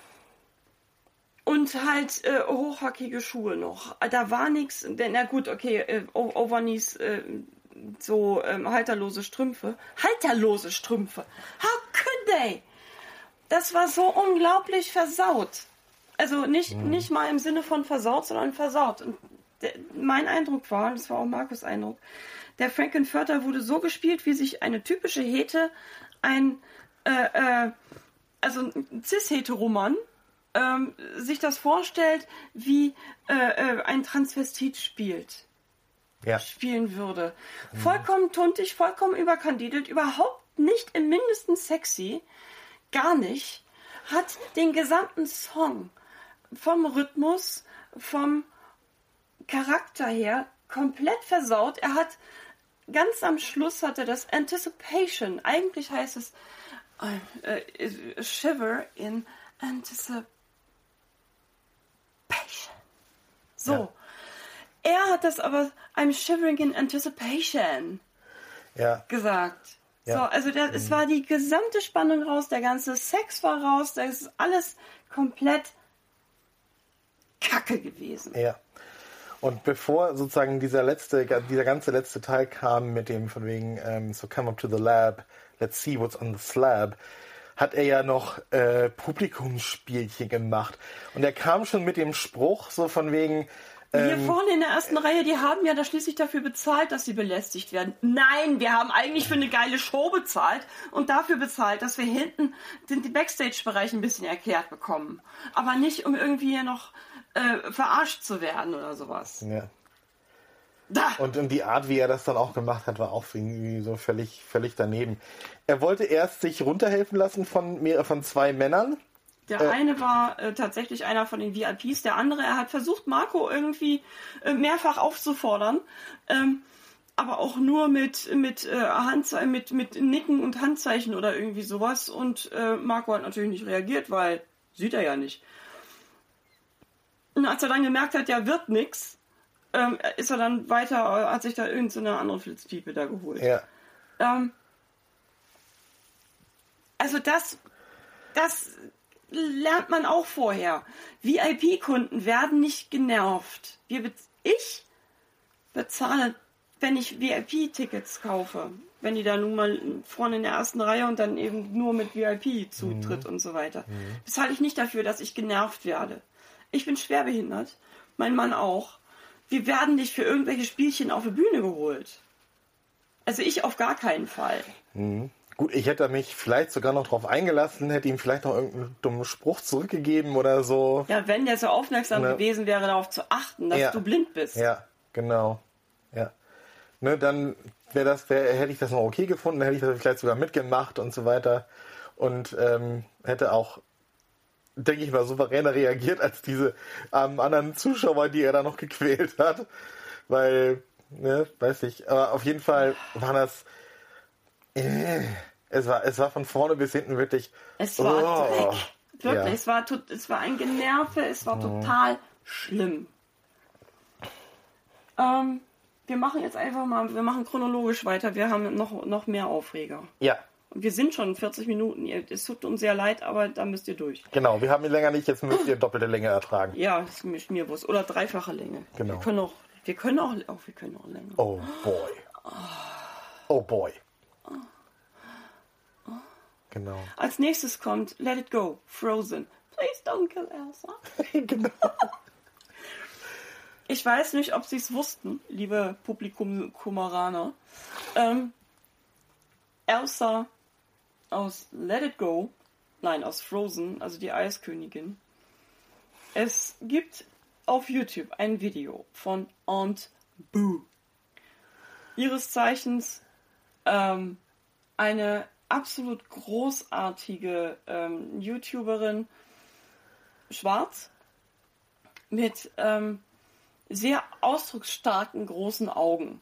Und halt äh, hochhackige Schuhe noch. Da war nichts, na gut, okay, äh, Overknees, äh, so ähm, halterlose Strümpfe. Halterlose Strümpfe! How could they? Das war so unglaublich versaut. Also nicht, mhm. nicht mal im Sinne von versaut, sondern versaut. Und der, mein Eindruck war, und das war auch Markus' Eindruck, der Frankenfurter wurde so gespielt, wie sich eine typische Hete, ein äh, äh, also ein Cis-Heteroman, ähm, sich das vorstellt, wie äh, äh, ein Transvestit spielt. Ja. Spielen würde. Mhm. Vollkommen tuntig, vollkommen überkandidelt, überhaupt nicht im Mindesten sexy, gar nicht, hat den gesamten Song vom Rhythmus, vom Charakter her komplett versaut. Er hat ganz am Schluss hatte das Anticipation. Eigentlich heißt es uh, uh, Shiver in Anticipation. So. Ja. Er hat das aber I'm shivering in Anticipation ja. gesagt. Ja. So, also der, mhm. es war die gesamte Spannung raus, der ganze Sex war raus, das ist alles komplett Kacke gewesen. Ja. Und bevor sozusagen dieser letzte, dieser ganze letzte Teil kam mit dem von wegen ähm, so come up to the lab, let's see what's on the slab, hat er ja noch äh, Publikumsspielchen gemacht. Und er kam schon mit dem Spruch so von wegen ähm, hier vorne in der ersten Reihe, die haben ja da schließlich dafür bezahlt, dass sie belästigt werden. Nein, wir haben eigentlich für eine geile Show bezahlt und dafür bezahlt, dass wir hinten den, den Backstage-Bereich ein bisschen erklärt bekommen. Aber nicht, um irgendwie noch äh, verarscht zu werden oder sowas. Ja. Da. Und, und die Art, wie er das dann auch gemacht hat, war auch irgendwie so völlig, völlig daneben. Er wollte erst sich runterhelfen lassen von, mehr, von zwei Männern, Der Äh. eine war äh, tatsächlich einer von den V I Ps, der andere, er hat versucht, Marco irgendwie äh, mehrfach aufzufordern, ähm, aber auch nur mit mit, äh, Handze- mit mit Nicken und Handzeichen oder irgendwie sowas. Und äh, Marco hat natürlich nicht reagiert, weil sieht er ja nicht. Und als er dann gemerkt hat, ja, wird nix, ähm, ist er dann weiter, äh, hat sich da irgendeine so andere Flitzpiepe da geholt. Ja. Ähm, also das, das lernt man auch vorher. V I P-Kunden werden nicht genervt. Wir bez- ich bezahle, wenn ich V I P-Tickets kaufe, wenn die da nun mal vorne in der ersten Reihe und dann eben nur mit V I P-Zutritt mhm. und so weiter, mhm. bezahle ich nicht dafür, dass ich genervt werde. Ich bin schwerbehindert, mein Mann auch. Wir werden nicht für irgendwelche Spielchen auf die Bühne geholt. Also ich auf gar keinen Fall. Mhm. Gut, ich hätte mich vielleicht sogar noch drauf eingelassen, hätte ihm vielleicht noch irgendeinen dummen Spruch zurückgegeben oder so. Ja, wenn der so aufmerksam ne. gewesen wäre, darauf zu achten, dass ja. du blind bist. Ja, genau. Ja. Ne, dann wäre das, wär, hätte ich das noch okay gefunden, hätte ich das vielleicht sogar mitgemacht und so weiter. Und ähm, hätte auch, denke ich mal, souveräner reagiert als diese ähm, anderen Zuschauer, die er da noch gequält hat. Weil, ne, weiß ich, aber auf jeden Fall waren das Es war, es war von vorne bis hinten wirklich. Es war oh, Dreck. Wirklich, ja. es, war, es war ein Generve, es war total schlimm. Ähm, wir machen jetzt einfach mal, wir machen chronologisch weiter. Wir haben noch, noch mehr Aufreger. Ja. Und wir sind schon vierzig Minuten. Es tut uns sehr leid, aber da müsst ihr durch. Genau, wir haben ihn länger nicht, jetzt müsst ihr doppelte Länge ertragen. Ja, ist mir, mir bewusst. Oder dreifache Länge. Genau. Wir können auch, wir können auch, oh, wir können auch länger. Oh boy. Oh boy. Genau. Als nächstes kommt Let It Go, Frozen. Please don't kill Elsa. Genau. Ich weiß nicht, ob sie es wussten, liebe Publikum-Kumaraner. Ähm, Elsa aus Let It Go, nein, aus Frozen, also die Eiskönigin. Es gibt auf YouTube ein Video von Aunt Boo. Ihres Zeichens ähm, eine absolut großartige ähm, YouTuberin, schwarz, mit ähm, sehr ausdrucksstarken großen Augen.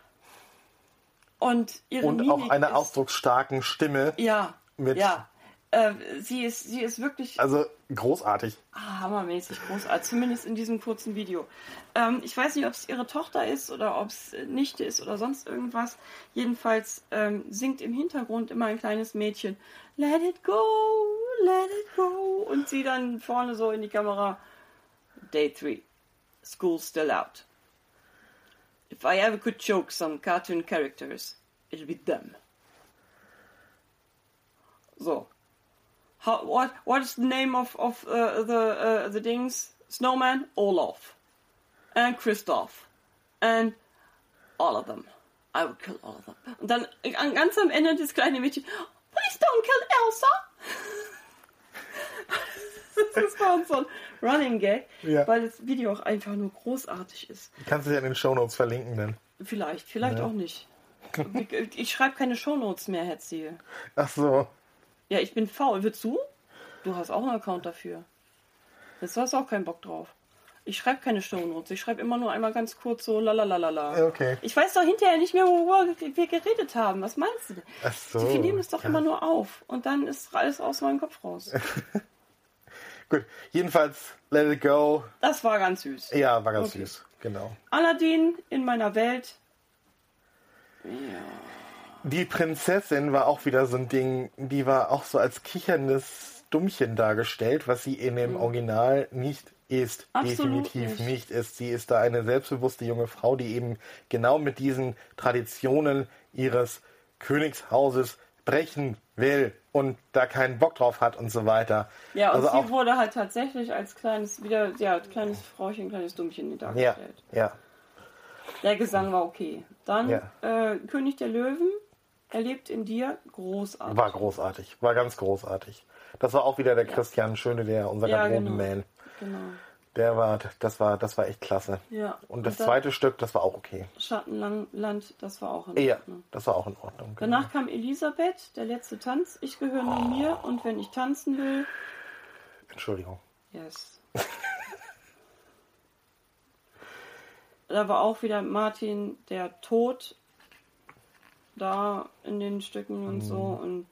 Und ihre Und Mimik auch einer ist, ausdrucksstarken Stimme. Ja, mit ja. Äh, sie ist, sie ist wirklich Also großartig. ah, hammermäßig großartig, zumindest in diesem kurzen Video. Ähm, ich weiß nicht, ob es ihre Tochter ist oder ob es Nichte ist oder sonst irgendwas. Jedenfalls ähm, singt im Hintergrund immer ein kleines Mädchen Let it go, let it go. Und sie dann vorne so in die Kamera Day three. School's still out. If I ever could choke some cartoon characters, it'll be them. So. How, what what is the name of of uh, the uh, the Dings Snowman? Olaf and Kristoff and all of them. I would kill all of them. Und dann ganz am Ende das kleine Mädchen. Please don't kill Elsa. Das war so ein Running Gag, ja. weil das Video auch einfach nur großartig ist. Kannst du ja in den Shownotes verlinken, dann. Vielleicht, vielleicht ja. auch nicht. Ich, ich schreibe keine Shownotes mehr, Hetzi. Ach so. Ja, ich bin faul. Willst du? Du hast auch einen Account dafür. Jetzt hast du auch keinen Bock drauf. Ich schreibe keine Shownotes. Ich schreibe immer nur einmal ganz kurz so lalalala. Okay. Ich weiß doch hinterher nicht mehr, worüber wir geredet haben. Was meinst du denn? Ach so. Wir nehmen es doch ja. immer nur auf. Und dann ist alles aus meinem Kopf raus. Gut. Jedenfalls, Let It Go. Das war ganz süß. Ja, war ganz okay. süß. Genau. Aladdin in meiner Welt. Ja. Die Prinzessin war auch wieder so ein Ding, die war auch so als kicherndes Dummchen dargestellt, was sie in dem Original nicht ist. Absolut definitiv nicht. nicht ist. Sie ist da eine selbstbewusste junge Frau, die eben genau mit diesen Traditionen ihres Königshauses brechen will und da keinen Bock drauf hat und so weiter. Ja, und also sie auch, wurde halt tatsächlich als kleines, wieder, ja, kleines Frauchen, kleines Dummchen dargestellt. Ja, ja. Der Gesang war okay. Dann ja. äh, König der Löwen, er lebt in dir, großartig. War großartig, war ganz großartig. Das war auch wieder der Christian Schöne, der unser ja, Garderobenman. Genau. Der war, das war, das war echt klasse. Ja. Und das und zweite Stück, das war auch okay. Schattenland, das war auch in Ordnung. Ja, das war auch in Ordnung. Danach genau. kam Elisabeth, der letzte Tanz. Ich gehöre nur oh. mir und wenn ich tanzen will, Entschuldigung. Yes. Da war auch wieder Martin der Tod da in den Stücken und so. Und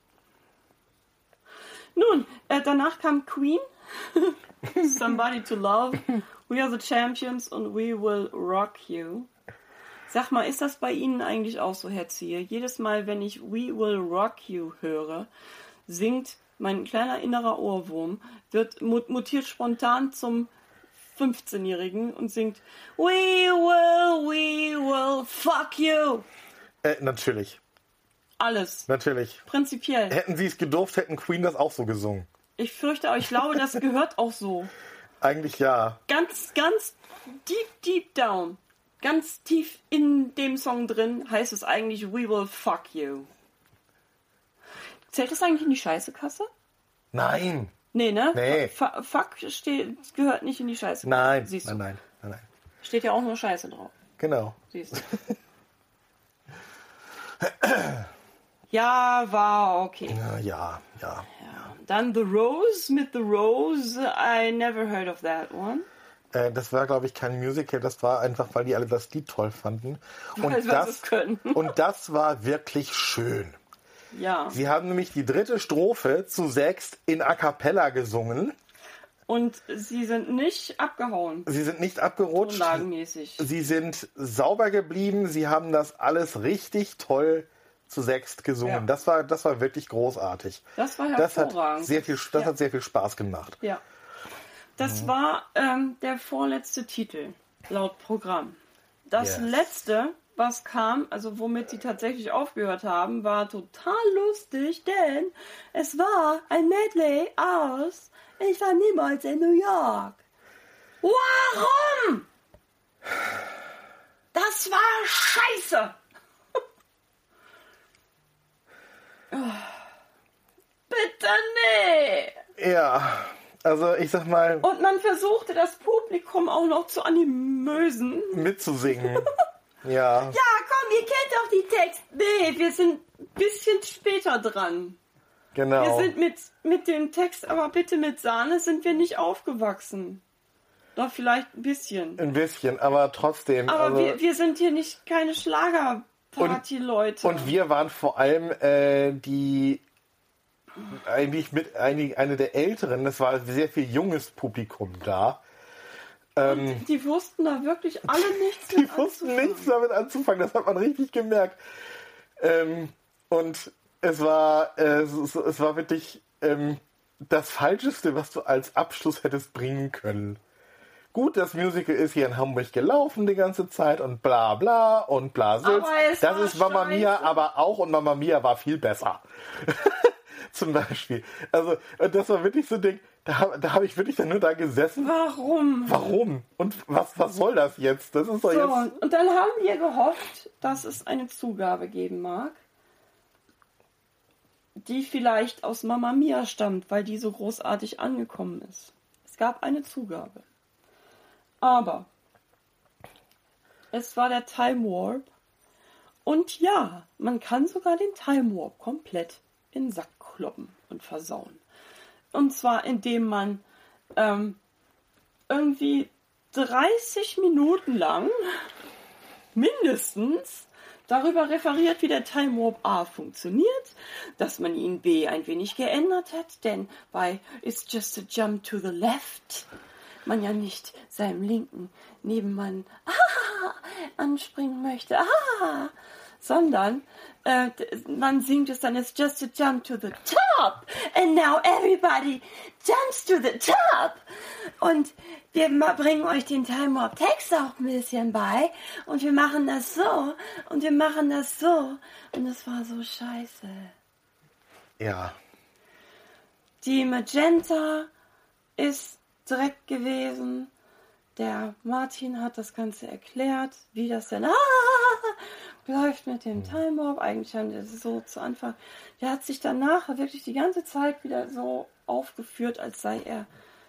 nun, äh, danach kam Queen, Somebody to Love, We Are the Champions und We Will Rock You. Sag mal, ist das bei Ihnen eigentlich auch so, Herr Zier? Jedes Mal, wenn ich We Will Rock You höre, singt mein kleiner innerer Ohrwurm, wird mutiert spontan zum fünfzehnjährigen und singt We will, we will fuck you. Äh, natürlich. Alles. Natürlich. Prinzipiell. Hätten sie es gedurft, hätten Queen das auch so gesungen. Ich fürchte, aber ich glaube, das gehört auch so. Eigentlich ja. Ganz, ganz deep, deep down. Ganz tief in dem Song drin heißt es eigentlich We will fuck you. Zählt das eigentlich in die Scheißekasse? Nein. Nee, ne? Nee. F- Fuck steht, gehört nicht in die Scheißekasse. Nein. Siehst du. Nein, nein, nein, nein. Steht ja auch nur Scheiße drauf. Genau. Siehst du. Ja, war okay. Ja, ja, ja. Ja. Dann The Rose mit The Rose. I never heard of that one. Äh, das war, glaube ich, kein Musical. Das war einfach, weil die alle das Lied toll fanden. Und Weil wir das, es können. und das war wirklich schön. Ja. Sie haben nämlich die dritte Strophe zu sechst in A Cappella gesungen. Und sie sind nicht abgehauen. Sie sind nicht abgerutscht. Tonlagenmäßig. Sie sind sauber geblieben. Sie haben das alles richtig toll zu sechst gesungen. Ja. Das war, das war wirklich großartig. Das war Das hat hervorragend. sehr viel, das Ja. hat sehr viel Spaß gemacht. Ja. Das war ähm, der vorletzte Titel, laut Programm. Das Yes. letzte, was kam, also womit sie tatsächlich aufgehört haben, war total lustig, denn es war ein Medley aus Ich war niemals in New York. Warum? Das war scheiße. Bitte nee. Ja, also ich sag mal, Und man versuchte das Publikum auch noch zu animösen. mitzusingen. Ja, Ja, komm, ihr kennt doch die Texte. Nee, wir sind ein bisschen später dran. Wir genau. sind mit, mit dem Text, aber bitte mit Sahne sind wir nicht aufgewachsen. Doch vielleicht ein bisschen. Ein bisschen, aber trotzdem. Aber also, wir, wir sind hier nicht keine Schlagerparty-Leute. und wir waren vor allem äh, die eigentlich mit eine, eine der älteren, das war sehr viel junges Publikum da. Ähm, Die wussten da wirklich alle nichts die mit wussten anzufangen. nichts damit anzufangen, das hat man richtig gemerkt. Ähm, und es war, äh, es, es war wirklich ähm, das Falscheste, was du als Abschluss hättest bringen können. Gut, das Musical ist hier in Hamburg gelaufen die ganze Zeit und bla bla und bla Sülz. Aber es Das war ist Mamma Mia scheiße. aber auch und Mamma Mia war viel besser. Zum Beispiel. Also, und das war wirklich so ein Ding, da, hab- da habe ich wirklich dann nur da gesessen. Warum? Warum? Und was, was soll das jetzt? Das ist doch So, jetzt. und dann haben wir gehofft, dass es eine Zugabe geben mag, die vielleicht aus Mamma Mia stammt, weil die so großartig angekommen ist. Es gab eine Zugabe. Aber es war der Time Warp. Und ja, man kann sogar den Time Warp komplett in den Sack kloppen und versauen. Und zwar indem man ähm, irgendwie dreißig Minuten lang mindestens darüber referiert, wie der Time Warp A funktioniert, dass man ihn B ein wenig geändert hat, denn bei It's just a jump to the left man ja nicht seinem linken Nebenmann ah, anspringen möchte, ah, sondern äh, man singt es dann, it's just a jump to the top and now everybody jumps to the top. Und wir ma- bringen euch den Time Warp Text auch ein bisschen bei und wir machen das so und wir machen das so und das war so scheiße. Ja. Die Magenta ist direkt gewesen. Der Martin hat das Ganze erklärt, wie das denn ah, läuft mit dem Time Warp. Eigentlich haben wir das so zu Anfang. Der hat sich danach wirklich die ganze Zeit wieder so aufgeführt, als sei er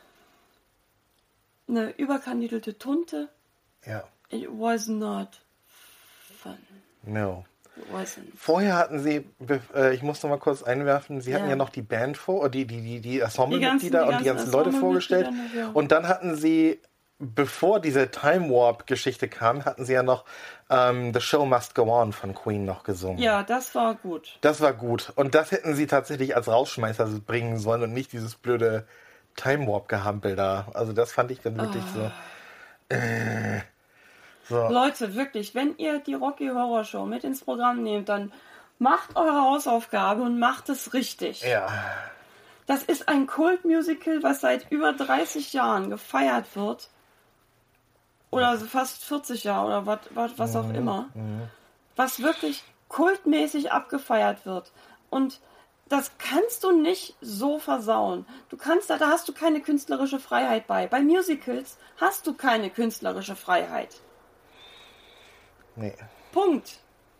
eine überkandidelte Tunte. Ja. It was not fun. No. wasn't. Vorher hatten sie, äh, ich muss noch mal kurz einwerfen, sie hatten Ja. ja noch die Band vor, die, die, die, die Ensemble-Mitglieder Die ganzen- und die die ganzen ganzen Leute vorgestellt. Ensemble-Mitglieder, ja. Und dann hatten sie, bevor diese Time Warp-Geschichte kam, hatten sie ja noch ähm, The Show Must Go On von Queen noch gesungen. Ja, das war gut. Das war gut. Und das hätten sie tatsächlich als Rausschmeißer bringen sollen und nicht dieses blöde Time Warp-Gehampel da. Also das fand ich dann wirklich Ah. so. Äh, so. Leute, wirklich, wenn ihr die Rocky Horror Show mit ins Programm nehmt, dann macht eure Hausaufgabe und macht es richtig. Ja. Das ist ein Kultmusical, was seit über dreißig Jahren gefeiert wird. Oder so fast vierzig Jahre oder was, was, was auch immer. Was wirklich kultmäßig abgefeiert wird. Und das kannst du nicht so versauen. Du kannst da, da hast du keine künstlerische Freiheit bei. Bei Musicals hast du keine künstlerische Freiheit. Nee. Punkt.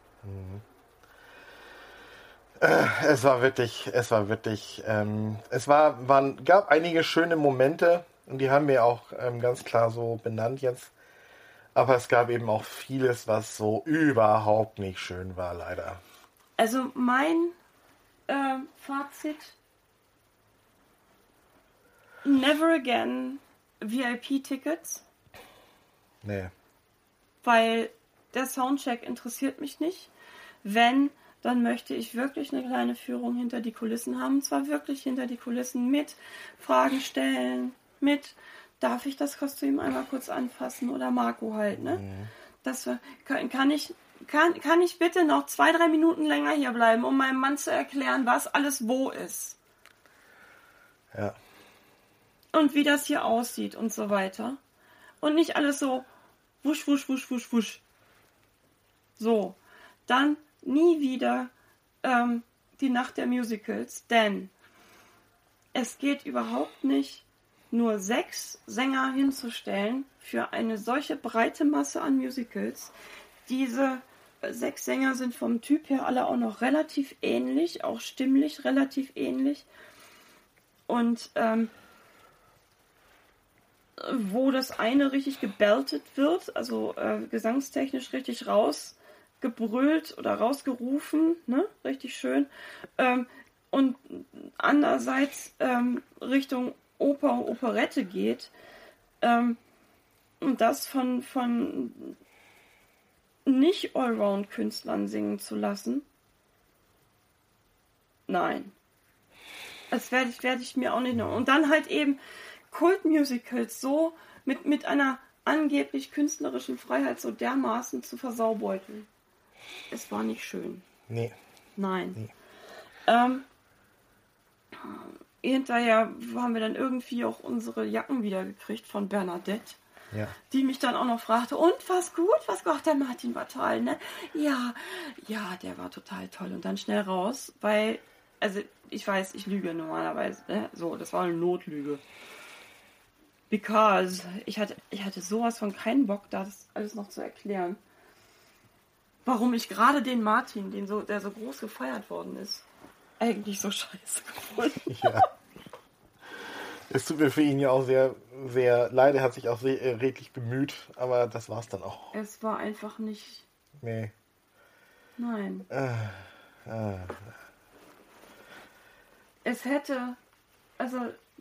Es war wirklich, es war wirklich, ähm, es war, waren, gab einige schöne Momente und die haben wir auch ähm, ganz klar so benannt jetzt. Aber es gab eben auch vieles, was so überhaupt nicht schön war, leider. Also mein äh, Fazit: Never again V I P-Tickets, Nee. weil der Soundcheck interessiert mich nicht. Wenn, dann möchte ich wirklich eine kleine Führung hinter die Kulissen haben. Und zwar wirklich hinter die Kulissen mit Fragen stellen, mit, darf ich das Kostüm einmal kurz anfassen oder Marco halt, ne? Mhm. Das kann, kann ich kann, kann ich bitte noch zwei, drei Minuten länger hier bleiben, um meinem Mann zu erklären, was alles wo ist. Ja. Und wie das hier aussieht und so weiter. Und nicht alles so wusch, wusch, wusch, wusch, wusch. So. Dann nie wieder ähm, die Nacht der Musicals, denn es geht überhaupt nicht, nur sechs Sänger hinzustellen für eine solche breite Masse an Musicals. Diese sechs Sänger sind vom Typ her alle auch noch relativ ähnlich, auch stimmlich relativ ähnlich. Und ähm, wo das eine richtig gebeltet wird, also äh, gesangstechnisch richtig rausgebrüllt oder rausgerufen, ne, richtig schön. Ähm, und andererseits ähm, Richtung Oper, Operette geht. Ähm, und das von, von nicht Allround-Künstlern singen zu lassen. Nein. Das werde ich, werde ich mir auch nicht noch. Und dann halt eben Kultmusicals so mit, mit einer angeblich künstlerischen Freiheit so dermaßen zu versaubeuteln. Es war nicht schön. Nee. Nein. Nee. Ähm, hinterher haben wir dann irgendwie auch unsere Jacken wieder gekriegt von Bernadette. Ja. Die mich dann auch noch fragte, und was gut, was gut, der Martin war toll, ne? Ja, ja, der war total toll. Und dann schnell raus, weil, also ich weiß, ich lüge normalerweise, ne? So, das war eine Notlüge. Because ich hatte, ich hatte sowas von keinen Bock, da das alles noch zu erklären. Warum ich gerade den Martin, den so, der so groß gefeiert worden ist, eigentlich so scheiße gefunden. Ja. Es tut mir für ihn ja auch sehr, sehr leid. Er hat sich auch sehr äh, redlich bemüht, aber das war's dann auch. Es war einfach nicht. Nee. Nein. Äh, äh. Es hätte. Also.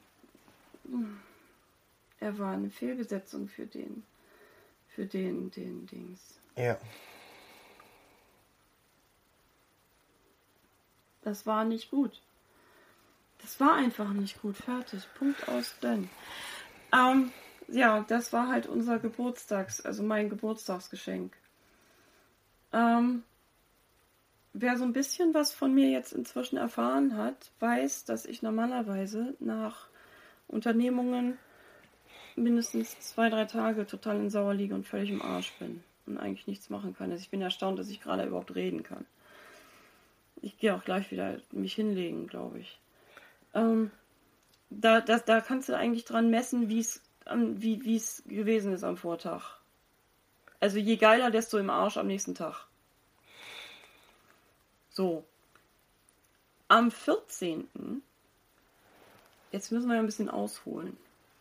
Er war eine Fehlbesetzung für den. Für den, den Dings. Ja. Das war nicht gut. Das war einfach nicht gut. Fertig. Punkt aus, dann. Ähm, ja, das war halt unser Geburtstags, also mein Geburtstagsgeschenk. Ähm, wer so ein bisschen was von mir jetzt inzwischen erfahren hat, weiß, dass ich normalerweise nach Unternehmungen mindestens zwei, drei Tage total in Sauer liege und völlig im Arsch bin und eigentlich nichts machen kann. Also ich bin erstaunt, dass ich gerade überhaupt reden kann. Ich gehe auch gleich wieder mich hinlegen, glaube ich. Ähm, da, das, da kannst du eigentlich dran messen, wie's, wie wie es gewesen ist am Vortag. Also je geiler, desto im Arsch am nächsten Tag. So. Am vierzehnten Jetzt müssen wir ja ein bisschen ausholen.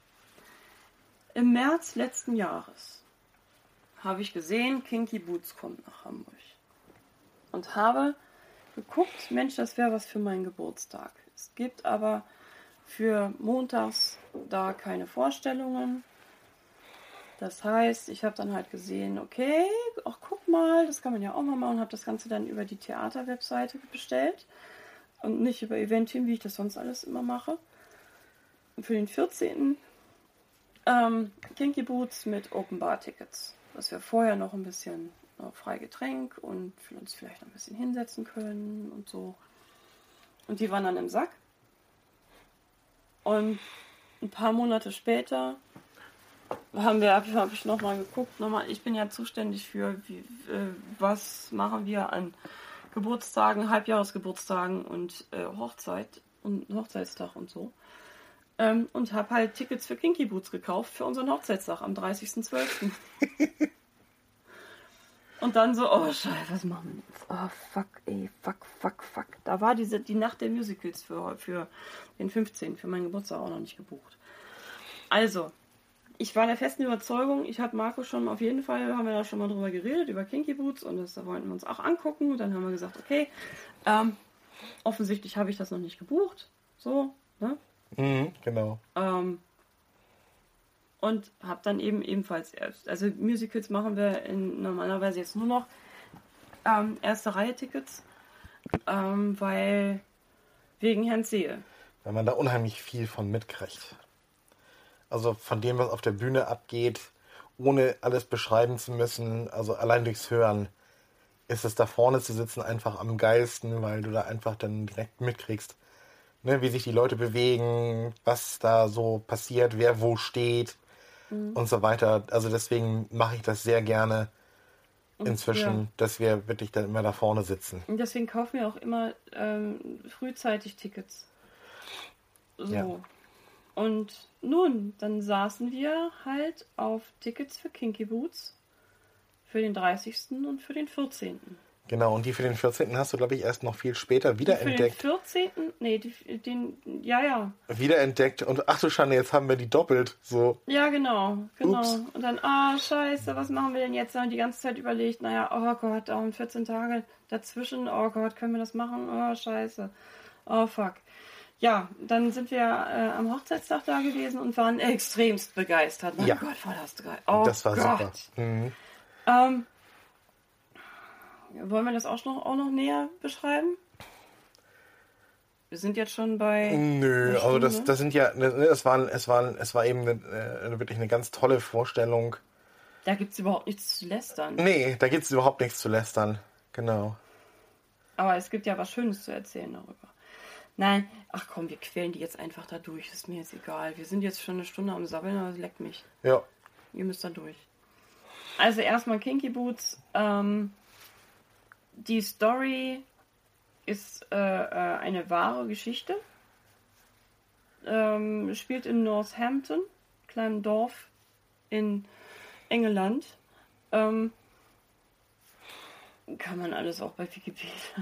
Im März letzten Jahres habe ich gesehen, Kinky Boots kommt nach Hamburg. und habe geguckt, Mensch, das wäre was für meinen Geburtstag. Es gibt aber für montags da keine Vorstellungen. Das heißt, ich habe dann halt gesehen, okay, ach guck mal, das kann man ja auch mal machen und habe das Ganze dann über die Theater-Webseite bestellt und nicht über Eventim, wie ich das sonst alles immer mache. Und für den vierzehnten Ähm, Kinky Boots mit Open Bar Tickets, dass wir vorher noch ein bisschen äh, frei Getränk und uns vielleicht noch ein bisschen hinsetzen können und so. Und die waren dann im Sack. Und ein paar Monate später haben wir, habe ich nochmal geguckt, nochmal, ich bin ja zuständig für, wie, äh, was machen wir an Geburtstagen, Halbjahresgeburtstagen und äh, Hochzeit und Hochzeitstag und so. Ähm, und habe halt Tickets für Kinky Boots gekauft für unseren Hochzeitstag am dreißigsten zwölften Und dann so, oh Scheiße, was machen wir jetzt? Oh fuck, ey, fuck, fuck, fuck. Da war diese, die Nacht der Musicals für, für den fünfzehnten für meinen Geburtstag auch noch nicht gebucht. Also, ich war der festen Überzeugung, ich hatte Marco schon auf jeden Fall, haben wir da schon mal drüber geredet, über Kinky Boots und das wollten wir uns auch angucken. Und dann haben wir gesagt, okay, ähm, offensichtlich habe ich das noch nicht gebucht. So, ne? Mhm, genau. Ähm, und habe dann eben ebenfalls, also Musicals machen wir in, normalerweise jetzt nur noch ähm, erste Reihe Tickets, ähm, weil wegen Herrn Zehe. Weil man da unheimlich viel von mitkriegt. Also von dem, was auf der Bühne abgeht, ohne alles beschreiben zu müssen, also allein durchs Hören, ist es da vorne zu sitzen einfach am geilsten, weil du da einfach dann direkt mitkriegst, ne, wie sich die Leute bewegen, was da so passiert, wer wo steht mhm. und so weiter. Also deswegen mache ich das sehr gerne inzwischen, ja. dass wir wirklich dann immer da vorne sitzen. Und deswegen kaufen wir auch immer ähm, frühzeitig Tickets. So. Ja. Und nun, dann saßen wir halt auf Tickets für Kinky Boots für den dreißigsten und für den vierzehnten Genau, und die für den vierzehnten hast du, glaube ich, erst noch viel später wiederentdeckt. Für den vierzehnten Nee, die, den, ja, ja. Wiederentdeckt und ach du Schande, jetzt haben wir die doppelt, so. Ja, genau, genau. Ups. Und dann, ah, scheiße, was machen wir denn jetzt? Dann die ganze Zeit überlegt, naja, oh Gott, um vierzehn Tage dazwischen, oh Gott, können wir das machen? Oh, scheiße. Oh, fuck. Ja, dann sind wir äh, am Hochzeitstag da gewesen und waren extremst begeistert. Mein ja. Gott, war das geil. Oh das war Gott. super. Mhm. Ähm, wollen wir das auch noch, auch noch näher beschreiben? Wir sind jetzt schon bei... Nö, also das, das sind ja, es war, es war, es war eben eine, wirklich eine ganz tolle Vorstellung. Da gibt es überhaupt nichts zu lästern. Nee, da gibt es überhaupt nichts zu lästern. Genau. Aber es gibt ja was Schönes zu erzählen darüber. Nein, ach komm, wir quälen die jetzt einfach da durch. Ist mir jetzt egal. Wir sind jetzt schon eine Stunde am Sabbeln, aber es leckt mich. Ja. Ihr müsst da durch. Also erstmal Kinky Boots. Ähm, die Story ist äh, äh, eine wahre Geschichte. Ähm, spielt in Northampton, kleinem Dorf in England. Ähm, kann man alles auch bei Wikipedia.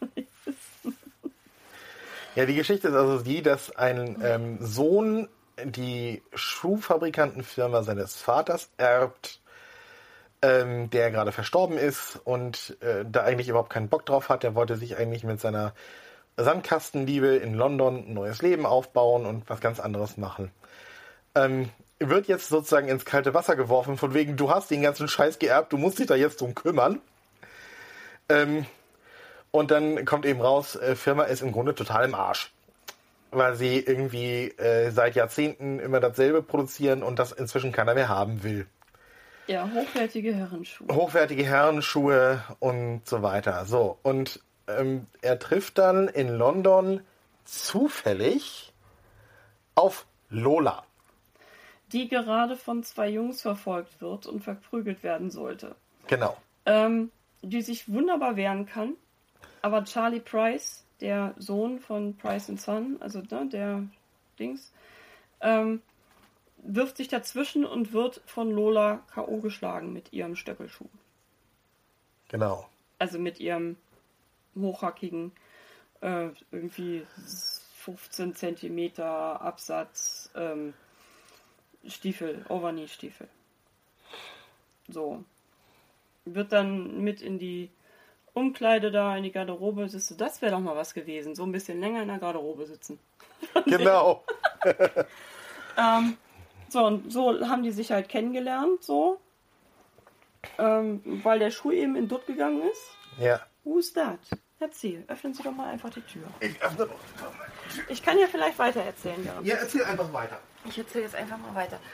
Ja, die Geschichte ist also die, dass ein ähm, Sohn die Schuhfabrikantenfirma seines Vaters erbt, ähm, der gerade verstorben ist und äh, da eigentlich überhaupt keinen Bock drauf hat. Der wollte sich eigentlich mit seiner Sandkastenliebe in London ein neues Leben aufbauen und was ganz anderes machen. Ähm, wird jetzt sozusagen ins kalte Wasser geworfen, von wegen, du hast den ganzen Scheiß geerbt, du musst dich da jetzt drum kümmern. Ähm, Und dann kommt eben raus, äh, Firma ist im Grunde total im Arsch. Weil sie irgendwie äh, seit Jahrzehnten immer dasselbe produzieren und das inzwischen keiner mehr haben will. Ja, hochwertige Herrenschuhe. Hochwertige Herrenschuhe und so weiter. So, und ähm, er trifft dann in London zufällig auf Lola. Die gerade von zwei Jungs verfolgt wird und verprügelt werden sollte. Genau. Ähm, die sich wunderbar wehren kann. Aber Charlie Price, der Sohn von Price and Son, also ne, der Dings, ähm, wirft sich dazwischen und wird von Lola K O geschlagen mit ihrem Stöckelschuh. Genau. Also mit ihrem hochhackigen, äh, irgendwie fünfzehn Zentimeter Absatz ähm, Stiefel, Overknee-Stiefel. So. Wird dann mit in die Umkleide da in die Garderobe. Siehst du, das wäre doch mal was gewesen. So ein bisschen länger in der Garderobe sitzen. Genau. ähm, so, und so haben die sich halt kennengelernt, so. Ähm, weil der Schuh eben in Dutt gegangen ist. Ja. Who's that? Erzähl, öffnen Sie doch mal einfach die Tür. Ich öffne doch die Tür. Ich kann ja vielleicht weiter erzählen. Ja, ja erzähl einfach weiter. Ich erzähle jetzt einfach mal weiter.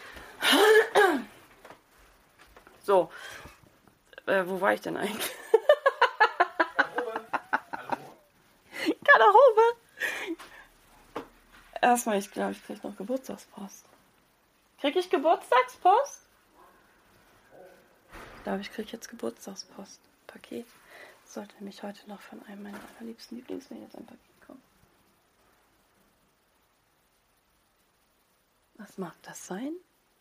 So. Äh, wo war ich denn eigentlich? Garderobe. Erstmal, ich glaube, ich kriege noch Geburtstagspost. Kriege ich Geburtstagspost? Ich glaube, ich kriege jetzt Geburtstagspost. Paket. Sollte nämlich heute noch von einem meiner allerliebsten Lieblingsmädels ein Paket kommen. Was mag das sein?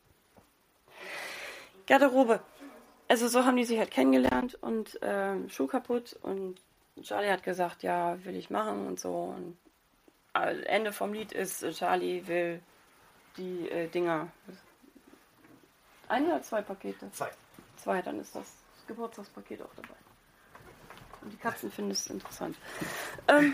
Garderobe. Also so haben die sich halt kennengelernt und ähm, Schuh kaputt und Charlie hat gesagt, ja, will ich machen und so. Und äh, Ende vom Lied ist, Charlie will die äh, Dinger. Ein oder zwei Pakete? Zwei. Zwei, dann ist das Geburtstagspaket auch dabei. Und die Katzen finden es interessant. Ähm,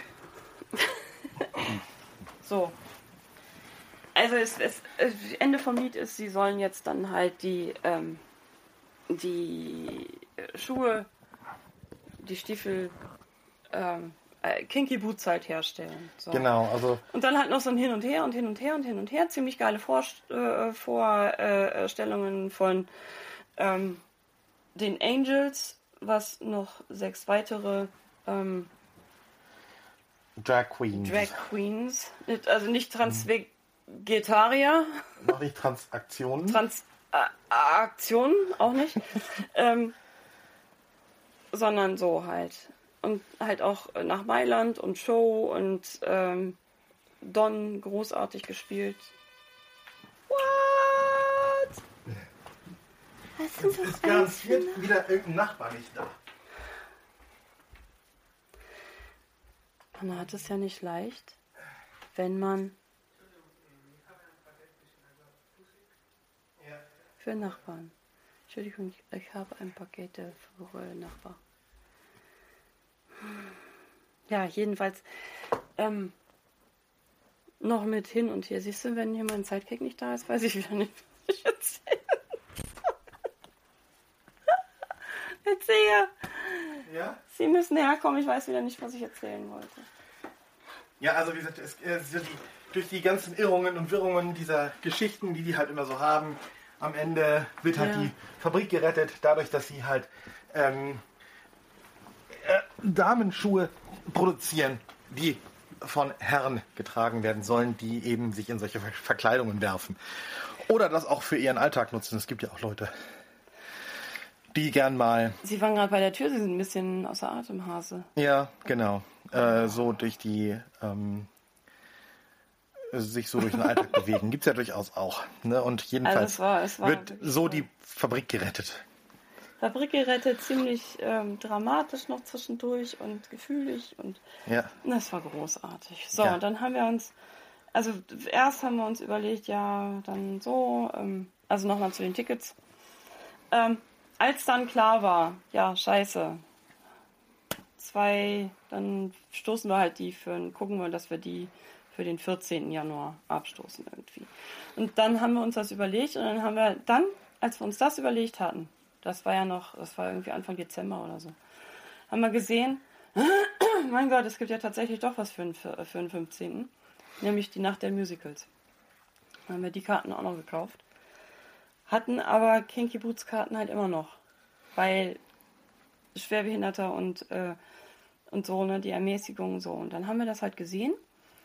so. Also es, es, Ende vom Lied ist, sie sollen jetzt dann halt die ähm, die Schuhe, die Stiefel, ähm, äh, Kinky Boots halt herstellen. So. Genau, also. Und dann halt noch so ein Hin und Her und Hin und Her und Hin und Her. Ziemlich geile Vorst- äh, Vorstellungen von ähm, den Angels, was noch sechs weitere ähm, Drag Queens. Drag Queens, also nicht Transvegetarier. Noch nicht Transaktionen. Trans äh, Aktionen, auch nicht. ähm, sondern so halt. Und halt auch nach Mailand und Show und ähm, Don großartig gespielt. What? Was sind Es das ist garantiert wieder irgendein Nachbar nicht da. Man hat es ja nicht leicht, wenn man für Nachbarn. Entschuldigung, ich, ich habe ein Paket für eure Nachbarn. Ja, jedenfalls ähm, noch mit hin und her. Siehst du, wenn hier mein Sidekick nicht da ist, weiß ich wieder nicht, was ich erzählen soll. Erzähl! Ja? Sie müssen herkommen, ich weiß wieder nicht, was ich erzählen wollte. Ja, also wie gesagt, es, es sind die, durch die ganzen Irrungen und Wirrungen dieser Geschichten, die die halt immer so haben, am Ende wird halt Ja. die Fabrik gerettet, dadurch, dass sie halt ähm, äh, Damenschuhe produzieren, die von Herren getragen werden sollen, die eben sich in solche Ver- Verkleidungen werfen. Oder das auch für ihren Alltag nutzen. Es gibt ja auch Leute, die gern mal... Sie waren gerade bei der Tür, Sie sind ein bisschen außer Atem, Hase. Ja, genau. Äh, so durch die... Ähm, sich so durch den Alltag bewegen. Gibt es ja durchaus auch. Ne? Und jedenfalls Also es war- es war wird wirklich so toll. die Fabrik gerettet. Fabrik gerettet, ziemlich ähm, dramatisch noch zwischendurch und gefühlig und Ja. das war großartig. So, Ja. und dann haben wir uns, also erst haben wir uns überlegt, ja, dann so, ähm, also nochmal zu den Tickets. Ähm, als dann klar war, ja, scheiße, zwei, dann stoßen wir halt die für, gucken wir, dass wir die für den vierzehnten Januar abstoßen irgendwie. Und dann haben wir uns das überlegt und dann haben wir, dann, als wir uns das überlegt hatten, das war ja noch, das war irgendwie Anfang Dezember oder so, haben wir gesehen, mein Gott, es gibt ja tatsächlich doch was für den, für den fünfzehnten Nämlich die Nacht der Musicals. Dann haben wir die Karten auch noch gekauft. Hatten aber Kinky Boots Karten halt immer noch. Weil Schwerbehinderter und, äh, und so, ne, die Ermäßigung so. Und dann haben wir das halt gesehen.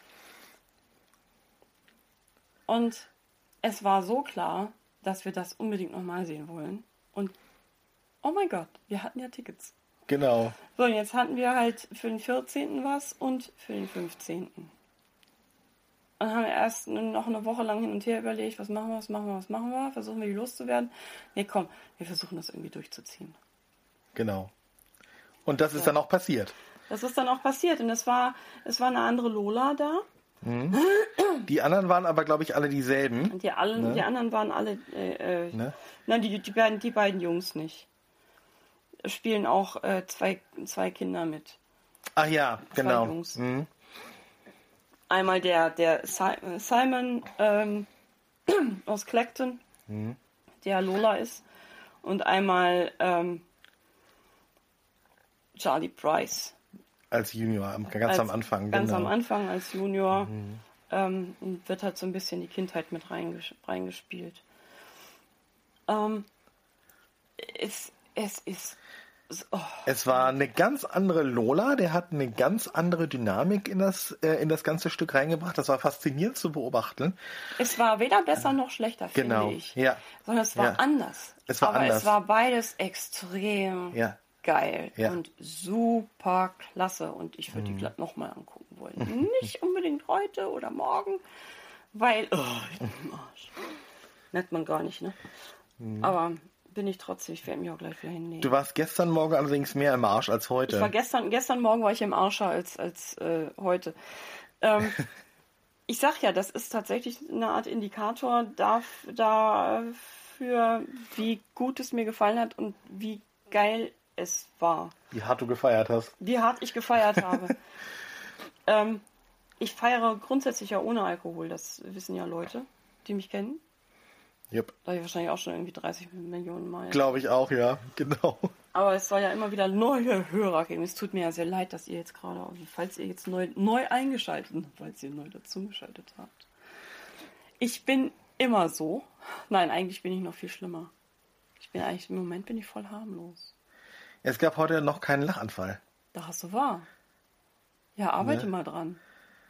Und es war so klar, dass wir das unbedingt nochmal sehen wollen. Und oh mein Gott, wir hatten ja Tickets. Genau. So, und jetzt hatten wir halt für den vierzehnten was und für den fünfzehnten Und haben wir erst noch eine Woche lang hin und her überlegt, was machen wir, was machen wir, was machen wir, versuchen wir die loszuwerden. Nee, komm, wir versuchen das irgendwie durchzuziehen. Genau. Und das ist Ja. dann auch passiert. Das ist dann auch passiert und es war, es war eine andere Lola da. Die anderen waren aber, glaube ich, alle dieselben. Und die, allen, Ne? die anderen waren alle, äh, äh, Ne? nein, die, die, beiden, die beiden Jungs nicht. spielen auch äh, zwei, zwei Kinder mit. Ach ja, genau. Zwei Jungs. Mhm. Einmal der, der Si- Simon ähm, aus Clacton, Mhm. der Lola ist. Und einmal ähm, Charlie Price. Als Junior, am- ganz Als- am Anfang. Ganz genau. am Anfang als Junior. Mhm. Ähm, wird halt so ein bisschen die Kindheit mit reinges- reingespielt. Ähm, es, es ist... Oh. Es war eine ganz andere Lola, der hat eine ganz andere Dynamik in das, äh, in das ganze Stück reingebracht. Das war faszinierend zu beobachten. Es war weder besser noch schlechter, Genau, finde ich. ja. Sondern es war Ja. anders. Es war Aber anders. es war beides extrem Ja. geil Ja. und super klasse. Und ich würde die glatt nochmal angucken wollen. Nicht unbedingt heute oder morgen, weil... Oh, ich bin im Arsch. Nennt man gar nicht, ne? Aber... bin ich trotzdem, ich werde mich auch gleich wieder hinnehmen. Du warst gestern Morgen allerdings mehr im Arsch als heute. Ich war gestern, gestern Morgen war ich im Arscher als, als äh, heute. Ähm, ich sag ja, das ist tatsächlich eine Art Indikator dafür, dafür, wie gut es mir gefallen hat und wie geil es war. Wie hart du gefeiert hast. Wie hart ich gefeiert habe. ähm, ich feiere grundsätzlich ja ohne Alkohol, das wissen ja Leute, die mich kennen. Yep. Da habe ich wahrscheinlich auch schon irgendwie dreißig Millionen Mal. Glaube ich auch, ja, genau. Aber es soll ja immer wieder neue Hörer geben. Es tut mir ja sehr leid, dass ihr jetzt gerade, falls ihr jetzt neu, neu eingeschaltet, falls ihr neu dazugeschaltet habt. Ich bin immer so. Nein, eigentlich bin ich noch viel schlimmer. Ich bin eigentlich, im Moment bin ich voll harmlos. Es gab heute noch keinen Lachanfall. Da hast du wahr. Ja, arbeite Ne? mal dran.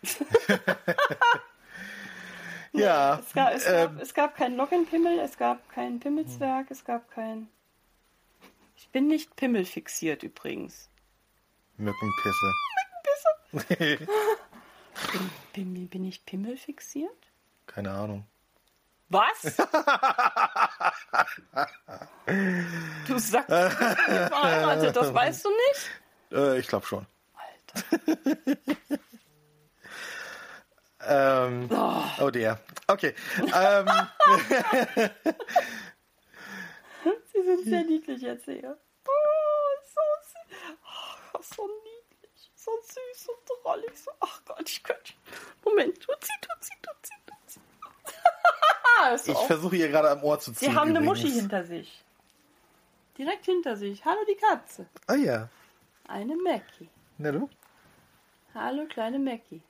Ja. Es gab, es, gab, ähm, es gab keinen Login-Pimmel, es gab keinen Pimmelzwerg, es gab kein... Ich bin nicht pimmelfixiert übrigens. Mückenpisse. Bin, bin, bin ich pimmelfixiert? Keine Ahnung. Was? Du sagst, du bist verheiratet, das weißt du nicht? Äh, ich glaube schon. Alter. Ähm, oh. oh dear. Okay. ähm, Sie sind sehr niedlich jetzt hier. Oh, so süß. Oh, so niedlich. So süß und drollig. So, ach Gott, ich könnte... Moment, tut sie, tut sie, tut sie, tut sie. Ist ich auch- versuche hier gerade am Ohr zu ziehen. Sie haben eine übrigens. Muschi hinter sich. Direkt hinter sich. Hallo, die Katze. Ah ja. Eine Mackie. Na du? Hallo, kleine Mackie.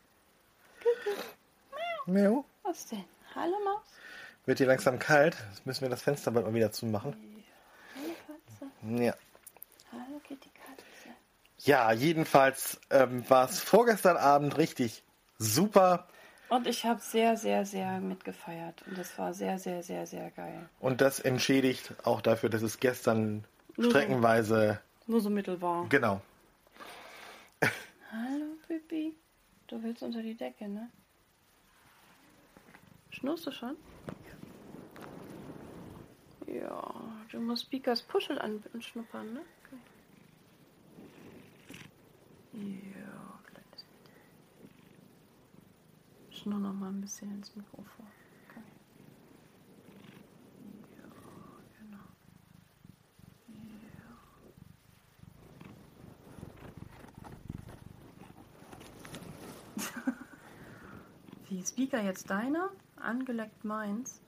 Miau. Was denn? Hallo, Maus. Wird hier langsam kalt. Jetzt müssen wir das Fenster bald mal wieder zumachen. Hallo, Katze. Ja. Hallo, Kitty Katze. Ja, jedenfalls ähm, war es vorgestern Abend richtig super. Und ich habe sehr, sehr, sehr mitgefeiert. Und das war sehr, sehr, sehr, sehr geil. Und das entschädigt auch dafür, dass es gestern Nur so. streckenweise... Nur so mittelbar. Genau. Hallo, Pipi. Du willst unter die Decke, ne? Schnurst du schon? Ja, du musst Pikas Puschel anschnuppern, ne? Okay. Ja, kleines Mädchen. Schnur noch mal ein bisschen ins Mikrofon. Okay. Ja, genau. Ja. Wie, ist Pika jetzt deiner? Angeleckt meins?